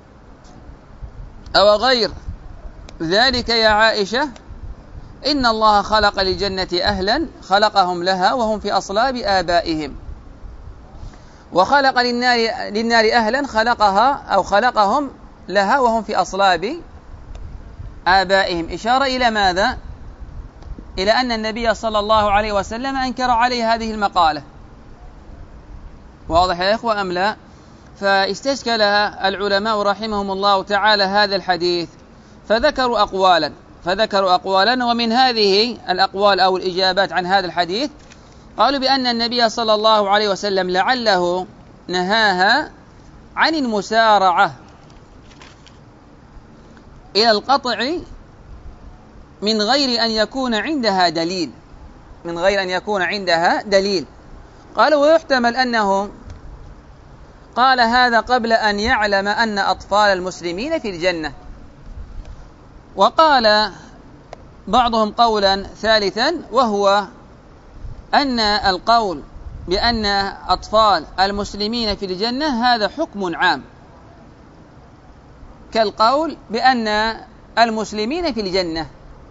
أو غير ذلك يا عائشة إن الله خلق للجنة أهلا خلقهم لها وهم في أصلاب آبائهم، وخلق للنار أهلا خلقها أو خلقهم لها وهم في أصلاب آبائهم. إشارة إلى ماذا؟ إلى أن النبي صلى الله عليه وسلم أنكر عليه هذه المقالة. واضح يا إخوة أم لا؟ فاستشكل العلماء رحمهم الله تعالى هذا الحديث فذكروا أقوالا، ومن هذه الأقوال أو الإجابات عن هذا الحديث قالوا بأن النبي صلى الله عليه وسلم لعله نهاها عن المسارعة إلى القطع من غير أن يكون عندها دليل، قالوا ويحتمل أنه قال هذا قبل أن يعلم أن أطفال المسلمين في الجنة. وقال بعضهم قولا ثالثا، وهو أن القول بأن أطفال المسلمين في الجنة هذا حكم عام، كالقول بأن المسلمين في الجنة،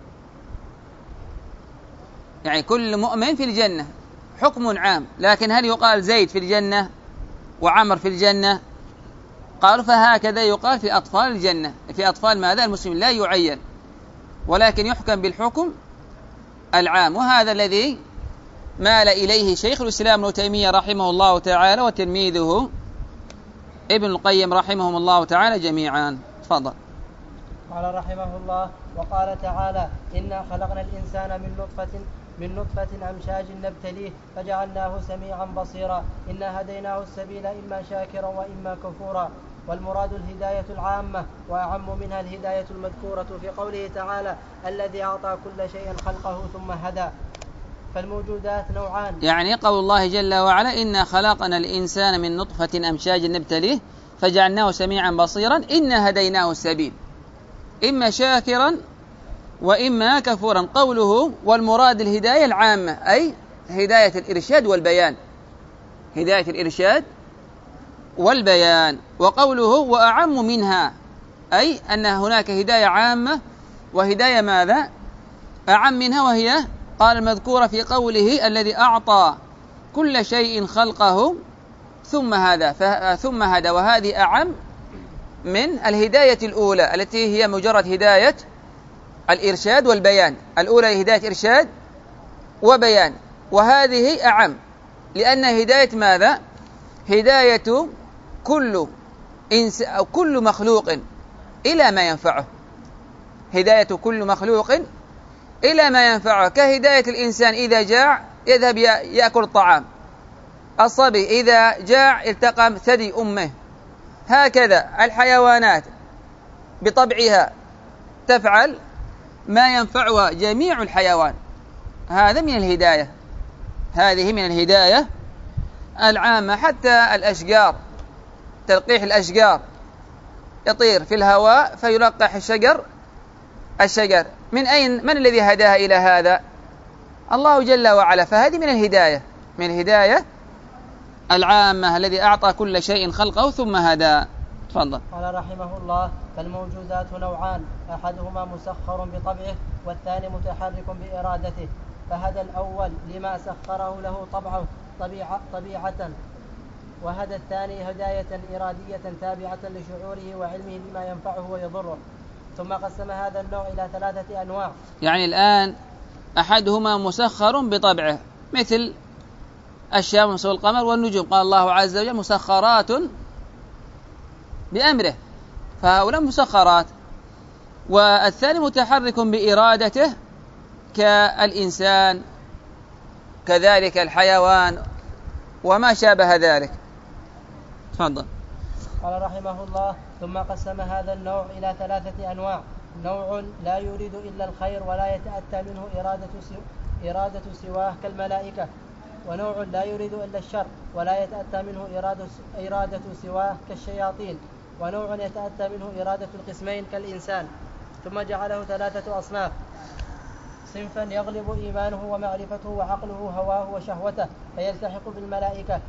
يعني كل مؤمن في الجنة حكم عام، لكن هل يقال زيد في الجنة وعمر في الجنة؟ قالوا فهكذا يقال في أطفال الجنة، في أطفال ماذا؟ المسلمين، لا يعين ولكن يحكم بالحكم العام. وهذا الذي مال إليه شيخ الإسلام ابن تيمية رحمه الله تعالى وتلميذه ابن القيم رحمهم الله تعالى جميعا. تفضل. قال رحمه الله وقال تعالى إنا خلقنا الإنسان من نطفة أمشاج نبتليه فجعلناه سميعا بصيرا إنا هديناه السبيل إما شاكرا وإما كفورا. والمراد الهداية العامة وأعم منها الهداية المذكورة في قوله تعالى الذي أعطى كل شيء خلقه ثم هدى. فالموجودات نوعان، يعني قول الله جل وعلا إنا خلقنا الإنسان من نطفة أمشاج نبتليه فجعلناه سميعا بصيرا إنا هديناه السبيل إما شاكرا وإما كفورا. قوله والمراد الهداية العامة أي هداية الإرشاد والبيان، هداية الإرشاد والبيان. وقوله وأعم منها أي أن هناك هداية عامة وهداية ماذا؟ أعم منها، وهي قال المذكورة في قوله الذي أعطى كل شيء خلقه ثم هدى، وهذه أعم من الهداية الأولى التي هي مجرد هداية الإرشاد والبيان. الأولى هداية إرشاد وبيان، وهذه أعم لأن هداية ماذا؟ هداية كل مخلوق إلى ما ينفعه، هداية كل مخلوق إلى ما ينفعه، كهداية الإنسان إذا جاع يذهب يأكل الطعام، الصبي إذا جاع التقم ثدي أمه، هكذا الحيوانات بطبعها تفعل ما ينفعها جميع الحيوان. هذا من الهداية، هذه من الهداية العامة. حتى الأشجار، تلقيح الأشجار، يطير في الهواء فيلقح الشجر من أين؟ من الذي هداها إلى هذا؟ الله جل وعلا. فهذه من الهداية، من الهداية العامة الذي أعطى كل شيء خلقه ثم هدى. تفضل. قال رحمه الله: فالموجودات نوعان، أحدهما مسخر بطبعه والثاني متحرك بإرادته، فهدى الأول لما سخره له طبيعة، وهدى الثاني هداية إرادية تابعة لشعوره وعلمه بما ينفعه ويضره. ثم قسم هذا النوع إلى 3 أنواع. يعني الآن أحدهما مسخر بطبعه مثل الشمس والقمر والنجوم، قال الله عز وجل مسخرات بأمره، فهؤلاء مسخرات. والثاني متحرك بإرادته كالإنسان كذلك الحيوان وما شابه ذلك. تفضل. قال رحمه الله: ثم قسم هذا النوع إلى 3 أنواع: نوع لا يريد إلا الخير ولا يتأتى منه إرادة سواه كالملائكة، ونوع لا يريد إلا الشر ولا يتأتى منه إرادة سواه كالشياطين، ونوع يتأتى منه إرادة القسمين كالإنسان. ثم جعله 3 أصناف: صنفا يغلب إيمانه ومعرفته وعقله هواه وشهوته فيلتحق بالملائكة،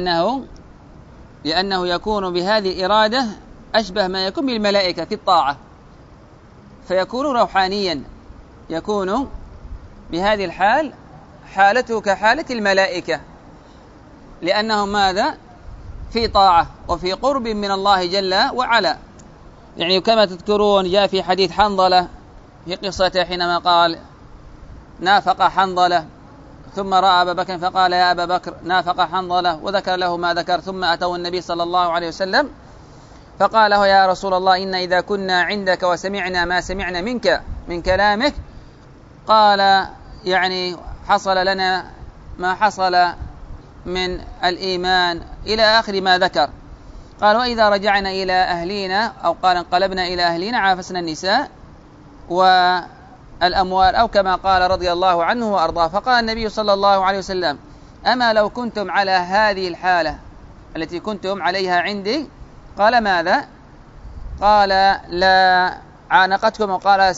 لأنه يكون بهذه الإرادة أشبه ما يكون بالملائكة في الطاعة، فيكون روحانيا، يكون بهذه الحال حالته كحالة الملائكة، لأنه ماذا؟ في طاعة وفي قرب من الله جل وعلا. يعني كما تذكرون جاء في حديث حنظلة في قصته حينما قال نافق حنظلة ثم رأى أبا بكر فقال يا أبا بكر نافق حنظلة، وذكر له ما ذكر. ثم أتوا النبي صلى الله عليه وسلم فقال له يا رسول الله إن إذا كنا عندك وسمعنا ما سمعنا منك من كلامك، قال يعني حصل لنا ما حصل من الإيمان إلى آخر ما ذكر. قال وإذا رجعنا إلى أهلينا أو قال انقلبنا إلى أهلينا عافسنا النساء والأموال، أو كما قال رضي الله عنه وأرضاه. فقال النبي صلى الله عليه وسلم أما لو كنتم على هذه الحالة التي كنتم عليها عندي، قال ماذا؟ قال لا عانقتكم، وقال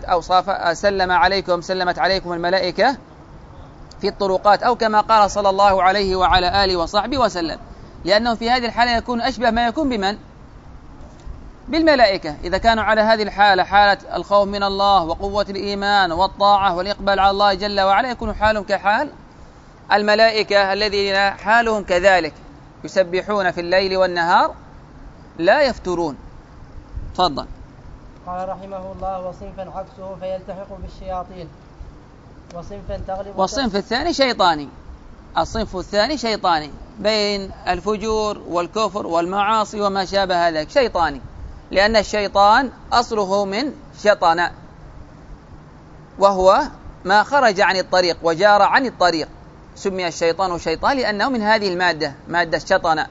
سلمت عليكم الملائكة في الطرقات، أو كما قال صلى الله عليه وعلى آله وصحبه وسلم. لأنه في هذه الحالة يكون أشبه ما يكون بمن؟ بالملائكة. إذا كانوا على هذه الحالة، حالة الخوف من الله وقوة الإيمان والطاعة والإقبال على الله جل وعلا، يكون حالهم كحال الملائكة الذين حالهم كذلك يسبحون في الليل والنهار لا يفترون. تفضل. قال رحمه الله: وصنفا عكسه فيلتحق بالشياطين، وصنفا تغلب والصنف الثاني شيطاني. الصنف الثاني شيطاني بين الفجور والكفر والمعاصي وما شابه ذلك، شيطاني، لأن الشيطان أصله من شطن، وهو ما خرج عن الطريق وجار عن الطريق، سمي الشيطان شيطان لأنه من هذه المادة، مادة شطن.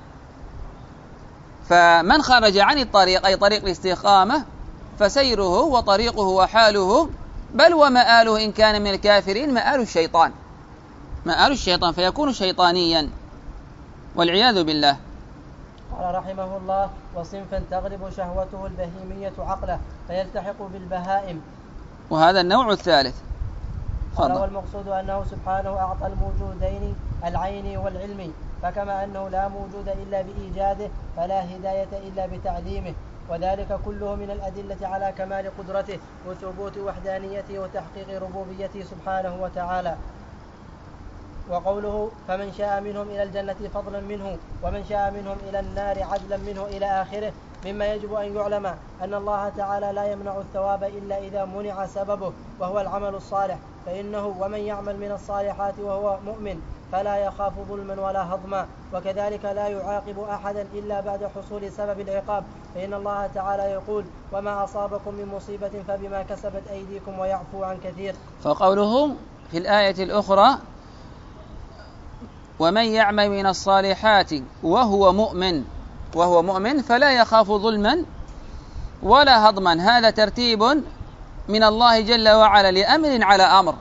فمن خرج عن الطريق أي طريق الاستقامة فسيره وطريقه وحاله بل ومآله إن كان من الكافرين مآل الشيطان، فيكون شيطانيا والعياذ بالله. قال رحمه الله: وصنفا تغلب شهوته البهيمية عقله فيلتحق بالبهائم، وهذا النوع الثالث. قال والمقصود أنه سبحانه أعطى الموجودين العين والعلم، فكما أنه لا موجود إلا بإيجاده فلا هداية إلا بتعليمه، وذلك كله من الأدلة على كمال قدرته وثبوت وحدانيته وتحقيق ربوبيته سبحانه وتعالى. وقوله فمن شاء منهم إلى الجنة فضلا منه ومن شاء منهم إلى النار عدلا منه إلى آخره، مما يجب أن يعلم أن الله تعالى لا يمنع الثواب إلا إذا منع سببه وهو العمل الصالح، فإنه ومن يعمل من الصالحات وهو مؤمن فلا يخاف ظلما ولا هضما، وكذلك لا يعاقب أحدا إلا بعد حصول سبب العقاب، فإن الله تعالى يقول وما أصابكم من مصيبة فبما كسبت أيديكم ويعفو عن كثير. فقوله في الآية الأخرى ومن يعمل من الصالحات وهو مؤمن فلا يخاف ظلما ولا هضما، هذا ترتيب من الله جل وعلا لأمر على أمر.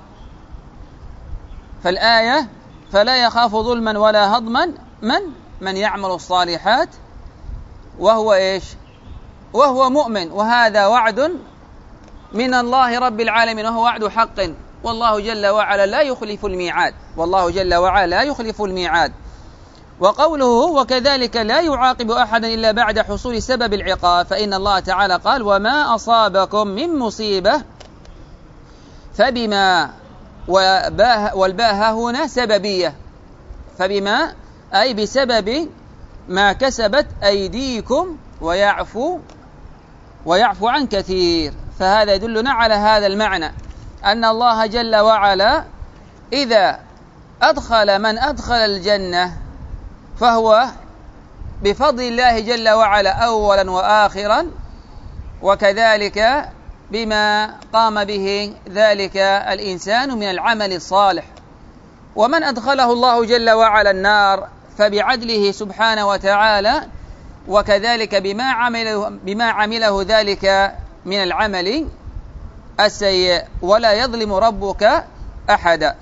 فالآية فلا يخاف ظلما ولا هضما من يعمل الصالحات وهو إيش؟ وهو مؤمن، وهذا وعد من الله رب العالمين، وهو وعد حق، والله جل وعلا لا يخلف الميعاد، وقوله وكذلك لا يعاقب أحدا إلا بعد حصول سبب العقاب، فإن الله تعالى قال وما أصابكم من مصيبة فبما، والباء هنا سببية، فبما أي بسبب ما كسبت أيديكم ويعفو عن كثير. فهذا يدلنا على هذا المعنى، أن الله جل وعلا إذا أدخل من أدخل الجنة فهو بفضل الله جل وعلا أولا وآخرا، وكذلك بما قام به ذلك الإنسان من العمل الصالح. ومن أدخله الله جل وعلا النار فبعدله سبحانه وتعالى، وكذلك بما عمله ذلك من العمل السيء، ولا يظلم ربك أحدا.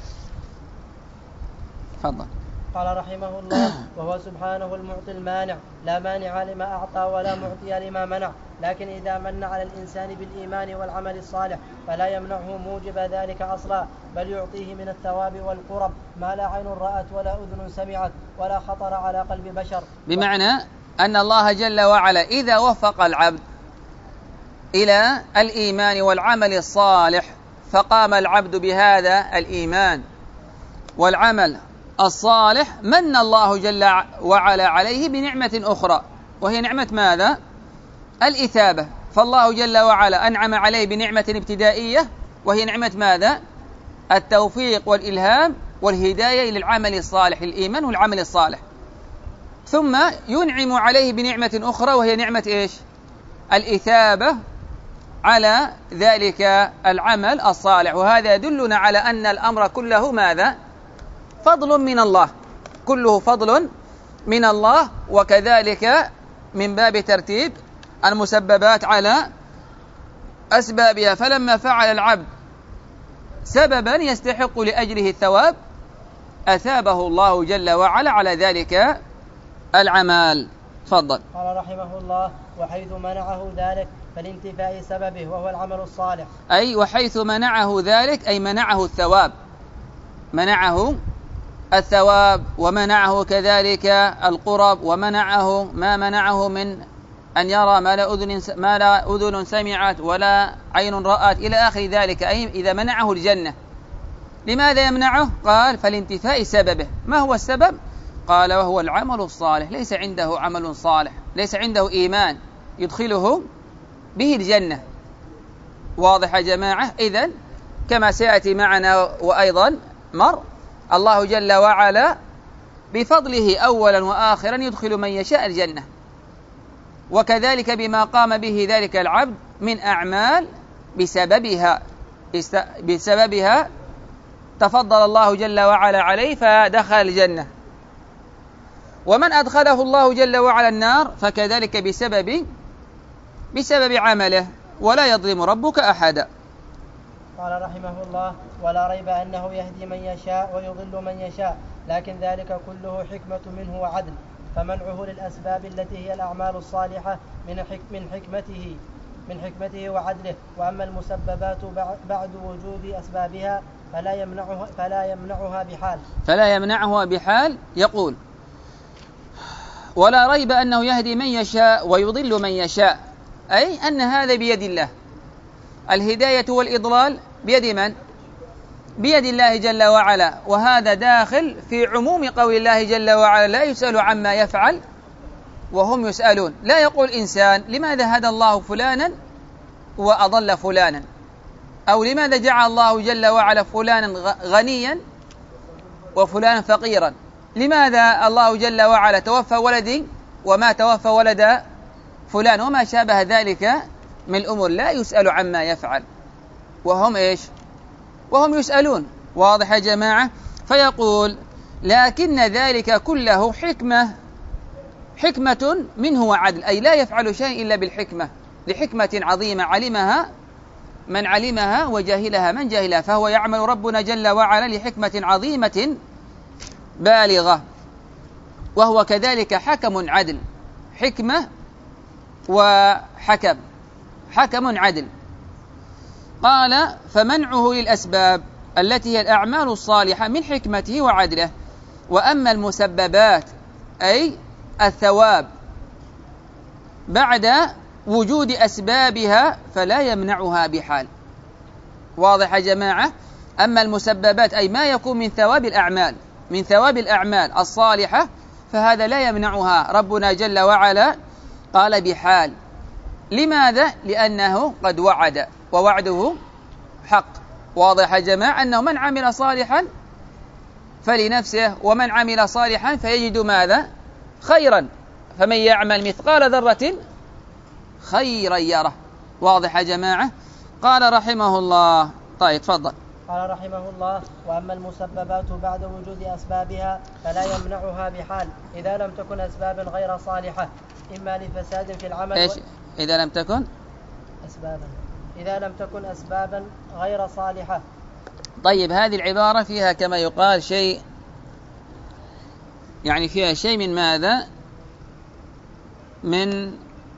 تفضل. قال رحمه الله وهو سبحانه المعطي المانع، لا مانع لما أعطى ولا معطي لما منع، لكن إذا من على الإنسان بالإيمان والعمل الصالح فلا يمنعه موجب ذلك أصلا، بل يعطيه من الثواب والقرب ما لا عين رأت ولا أذن سمعت ولا خطر على قلب بشر. بمعنى أن الله جل وعلا إذا وفق العبد إلى الإيمان والعمل الصالح، فقام العبد بهذا الإيمان والعمل الصالح، من الله جل وعلا عليه بنعمة أخرى، وهي نعمة ماذا؟ الإثابة. فالله جل وعلا أنعم عليه بنعمة ابتدائية، وهي نعمة ماذا؟ التوفيق والإلهام والهداية إلى العمل الصالح، الإيمان والعمل الصالح. ثم ينعم عليه بنعمة أخرى، وهي نعمة إيش؟ الإثابة على ذلك العمل الصالح. وهذا يدلنا على أن الأمر كله ماذا؟ فضل من الله، كله فضل من الله. وكذلك من باب ترتيب المسببات على أسبابها، فلما فعل العبد سببا يستحق لأجله الثواب أثابه الله جل وعلا على ذلك العمل. تفضل. قال رحمه الله وحيث منعه ذلك فلانتفاء سببه وهو العمل الصالح، أي وحيث منعه ذلك أي منعه الثواب، منعه الثواب، ومنعه كذلك القرب، ومنعه ما منعه من أن يرى ما لا أذن سمعت ولا عين رأت إلى آخر ذلك، أي إذا منعه الجنة. لماذا يمنعه؟ قال فلانتفاء سببه. ما هو السبب؟ قال وهو العمل الصالح. ليس عنده عمل صالح، ليس عنده إيمان يدخله به الجنة. واضح يا جماعة؟ إذن كما سيأتي معنا وأيضا مر، الله جل وعلا بفضله أولا وآخرا يدخل من يشاء الجنة، وكذلك بما قام به ذلك العبد من أعمال بسببها تفضل الله جل وعلا عليه فدخل الجنة. ومن أدخله الله جل وعلا النار فكذلك بسبب عمله، ولا يظلم ربك أحدا. قال رحمه الله ولا ريب أنه يهدي من يشاء ويضل من يشاء، لكن ذلك كله حكمة منه وعدل، فمنعه للأسباب التي هي الأعمال الصالحة من حكمته وعدله. وأما المسببات بعد وجود أسبابها فلا يمنعها بحال. يقول ولا ريب أنه يهدي من يشاء ويضل من يشاء، أي أن هذا بيد الله. الهداية والإضلال بيد من؟ بيد الله جل وعلا. وهذا داخل في عموم قول الله جل وعلا لا يسأل عما يفعل وهم يسألون. لا يقول إنسان لماذا هدى الله فلانا وأضل فلانا، أو لماذا جعل الله جل وعلا فلانا غنيا وفلانا فقيرا، لماذا الله جل وعلا توفى ولدي وما توفى ولد فلان، وما شابه ذلك من الأمور. لا يسأل عما يفعل وهم إيش؟ وهم يسألون. واضح يا جماعة؟ فيقول لكن ذلك كله حكمة منه وعدل، أي لا يفعل شيء إلا بالحكمة، لحكمة عظيمة علمها من علمها وجاهلها من جاهلها. فهو يعمل ربنا جل وعلا لحكمة عظيمة بالغة، وهو كذلك حكم عدل، حكمة وحكم، حكم عدل. قال فمنعه للأسباب التي هي الأعمال الصالحة من حكمته وعدله. وأما المسببات أي الثواب بعد وجود أسبابها فلا يمنعها بحال. واضح يا جماعة؟ أما المسببات أي ما يكون من ثواب الأعمال الصالحة فهذا لا يمنعها ربنا جل وعلا قال بحال. لماذا؟ لأنه قد وعد ووعده حق. واضح يا جماعة؟ أنه من عمل صالحا فلنفسه ومن عمل صالحا فيجد ماذا؟ خيرا، فمن يعمل مثقال ذرة خيرا يره. واضح يا جماعة؟ قال رحمه الله. طيب تفضل. قال رحمه الله: وأما المسببات بعد وجود أسبابها فلا يمنعها بحال إذا لم تكن أسبابا غير صالحة، إما لفساد في العمل. إيش إذا لم تكن أسبابا غير صالحة. طيب هذه العبارة فيها كما يقال شيء، يعني فيها شيء من ماذا؟ من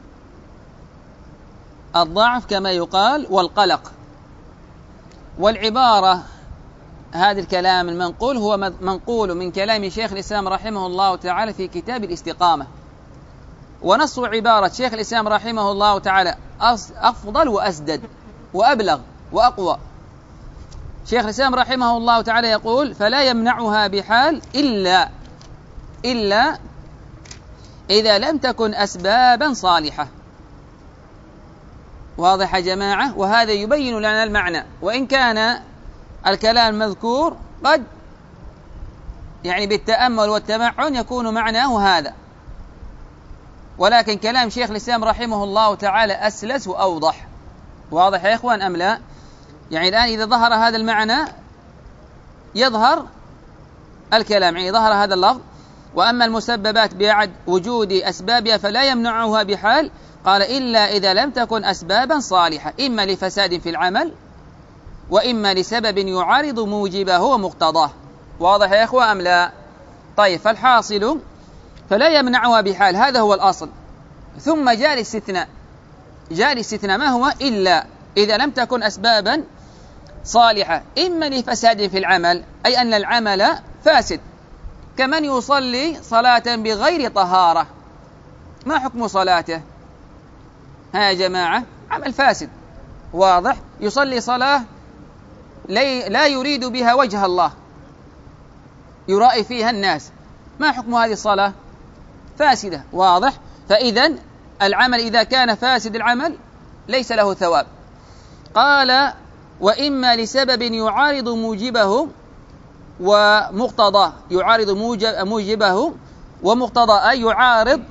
الضعف كما يقال والقلق. والعبارة هذا الكلام المنقول هو منقول من كلام شيخ الإسلام رحمه الله تعالى في كتاب الاستقامة، ونص عبارة شيخ الإسلام رحمه الله تعالى أفضل وأسدد وأبلغ وأقوى. شيخ الإسلام رحمه الله تعالى يقول: فلا يمنعها بحال إلا إذا لم تكن أسبابا صالحة. واضح يا جماعة؟ وهذا يبين لنا المعنى، وإن كان الكلام المذكور قد يعني بالتأمل والتمعن يكون معناه هذا، ولكن كلام شيخ الإسلام رحمه الله تعالى أسلس وأوضح. واضح يا إخوان أم لا؟ يعني الآن إذا ظهر هذا المعنى يظهر الكلام، يعني ظهر هذا اللفظ: وأما المسببات بعد وجود أسبابها فلا يمنعها بحال، قال: إلا إذا لم تكن أسبابا صالحة، إما لفساد في العمل وإما لسبب يعارض موجبه ومقتضاه. واضح يا إخوة أم لا؟ طيب، فالحاصل فلا يمنعها بحال، هذا هو الأصل. ثم جاء الاستثناء ما هو؟ إلا إذا لم تكن أسبابا صالحة، إما لفساد في العمل أي أن العمل فاسد، كمن يصلي صلاة بغير طهارة، ما حكم صلاته؟ ها يا جماعة؟ عمل فاسد. واضح؟ يصلي صلاة لا يريد بها وجه الله، يرائي فيها الناس، ما حكم هذه الصلاة؟ فاسدة. واضح؟ فإذن العمل إذا كان فاسد العمل ليس له ثواب. قال: وإما لسبب يعارض موجبه ومقتضاه، يعارض موجبه ومقتضاه أي يعارض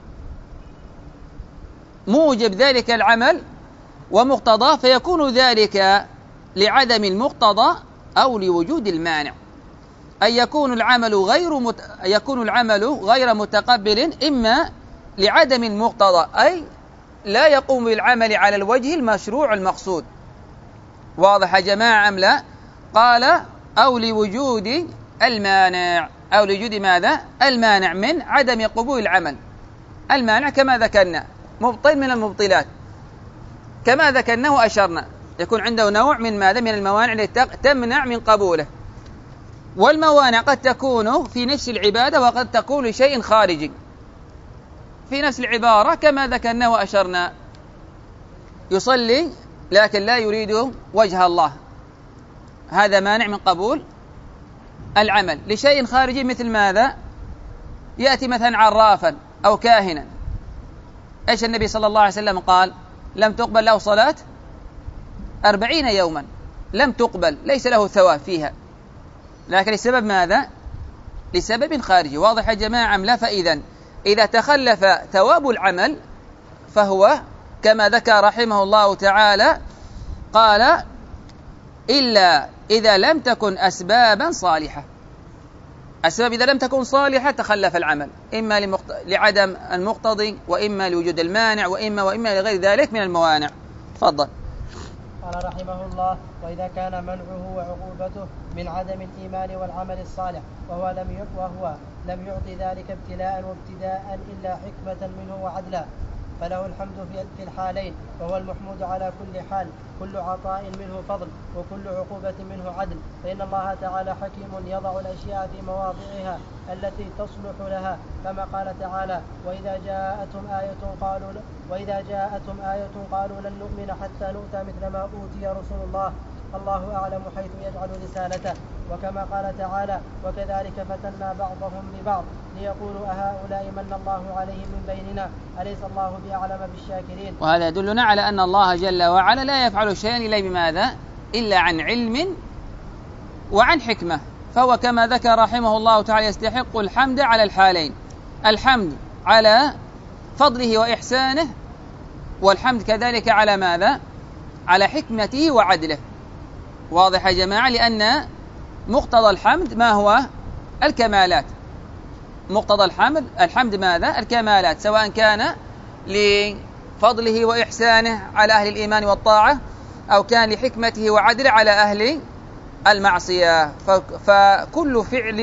موجب ذلك العمل ومقتضاه، فيكون ذلك لعدم المقتضى أو لوجود المانع، أي يكون العمل غير متقبل، إما لعدم المقتضى أي لا يقوم بالعمل على الوجه المشروع المقصود. واضح يا جماعة أم لا؟ قال: أو لوجود المانع، أو لوجود ماذا؟ المانع من عدم قبول العمل. المانع كما ذكرنا مبطل من المبطلات، كما ذكرنا وأشرنا، يكون عنده نوع من ماذا؟ من الموانع التي تمنع من قبوله. والموانع قد تكون في نفس العبادة وقد تكون لشيء خارجي. في نفس العبارة كما ذكرنا وأشرنا، يصلي لكن لا يريد وجه الله، هذا مانع من قبول العمل. لشيء خارجي مثل ماذا؟ يأتي مثلا عرافا أو كاهنا، إيش النبي صلى الله عليه وسلم قال؟ لم تقبل له صلاة 40 يوما، لم تقبل، ليس له ثواب فيها، لكن لسبب ماذا؟ لسبب خارجي. واضح يا جماعة أم لا؟ فإذا إذا تخلف ثواب العمل فهو كما ذكر رحمه الله تعالى، قال: إلا إذا لم تكن أسبابا صالحة. السبب إذا لم تكن صالحة تخلف العمل، إما لعدم المقتضي، وإما لوجود المانع، وإما لغير ذلك من الموانع. تفضل. قال رحمه الله: وإذا كان منعه وعقوبته من عدم الإيمان والعمل الصالح وهو لم يعطي ذلك ابتلاء وابتداء إلا حكمة منه وعدلا، فله الحمد في الحالين، وهو المحمود على كل حال. كل عطاء منه فضل، وكل عقوبة منه عدل، فإن الله تعالى حكيم يضع الأشياء في مواضعها التي تصلح لها، كما قال تعالى: وإذا جاءتهم آية قالوا لن نؤمن حتى نؤتى مثل ما أوتي رسل الله، الله أعلم حيث يجعل رسالته. وكما قال تعالى: وكذلك فتنا بعضهم ببعض ليقولوا أهؤلاء من الله عليهم من بيننا أليس الله بأعلم بالشاكرين. وهذا يدلنا على أن الله جل وعلا لا يفعل شيئا إلا بماذا؟ إلا عن علم وعن حكمة. فهو كما ذكر رحمه الله تعالى يستحق الحمد على الحالين: الحمد على فضله وإحسانه، والحمد كذلك على ماذا؟ على حكمته وعدله. واضح يا جماعة؟ لأن مقتضى الحمد ما هو؟ الكمالات. مقتضى الحمد ماذا؟ الكمالات، سواء كان لفضله وإحسانه على أهل الإيمان والطاعة، أو كان لحكمته وعدله على أهل المعصية. فكل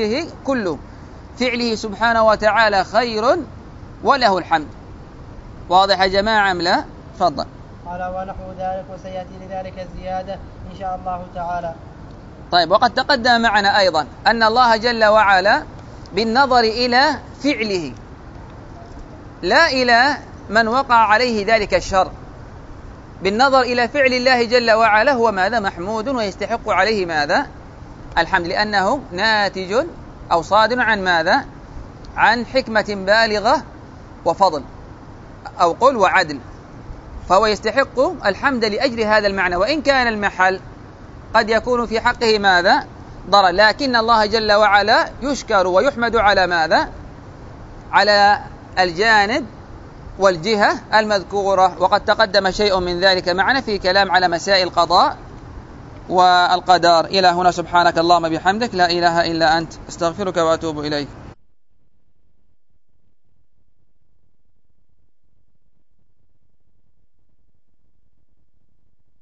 فعله سبحانه وتعالى خير وله الحمد. واضح يا جماعة أم لا؟ تفضل. قال: ونحو ذلك، وسيأتي لذلك الزيادة إن شاء الله تعالى. طيب، وقد تقدم معنا أيضا أن الله جل وعلا بالنظر إلى فعله لا إلى من وقع عليه ذلك الشر، بالنظر إلى فعل الله جل وعلا هو ماذا؟ محمود ويستحق عليه ماذا؟ الحمد، لأنه ناتج أو صادر عن ماذا؟ عن حكمة بالغة وفضل، أو قل وعدل، فهو يستحق الحمد لأجل هذا المعنى، وإن كان المحل قد يكون في حقه ماذا؟ ضرر، لكن الله جل وعلا يشكر ويحمد على ماذا؟ على الجانب والجهة المذكورة. وقد تقدم شيء من ذلك معنا في كلام على مسائل القضاء والقدر. إلى هنا، سبحانك اللهم بحمدك، لا إله إلا أنت، استغفرك وأتوب إليك.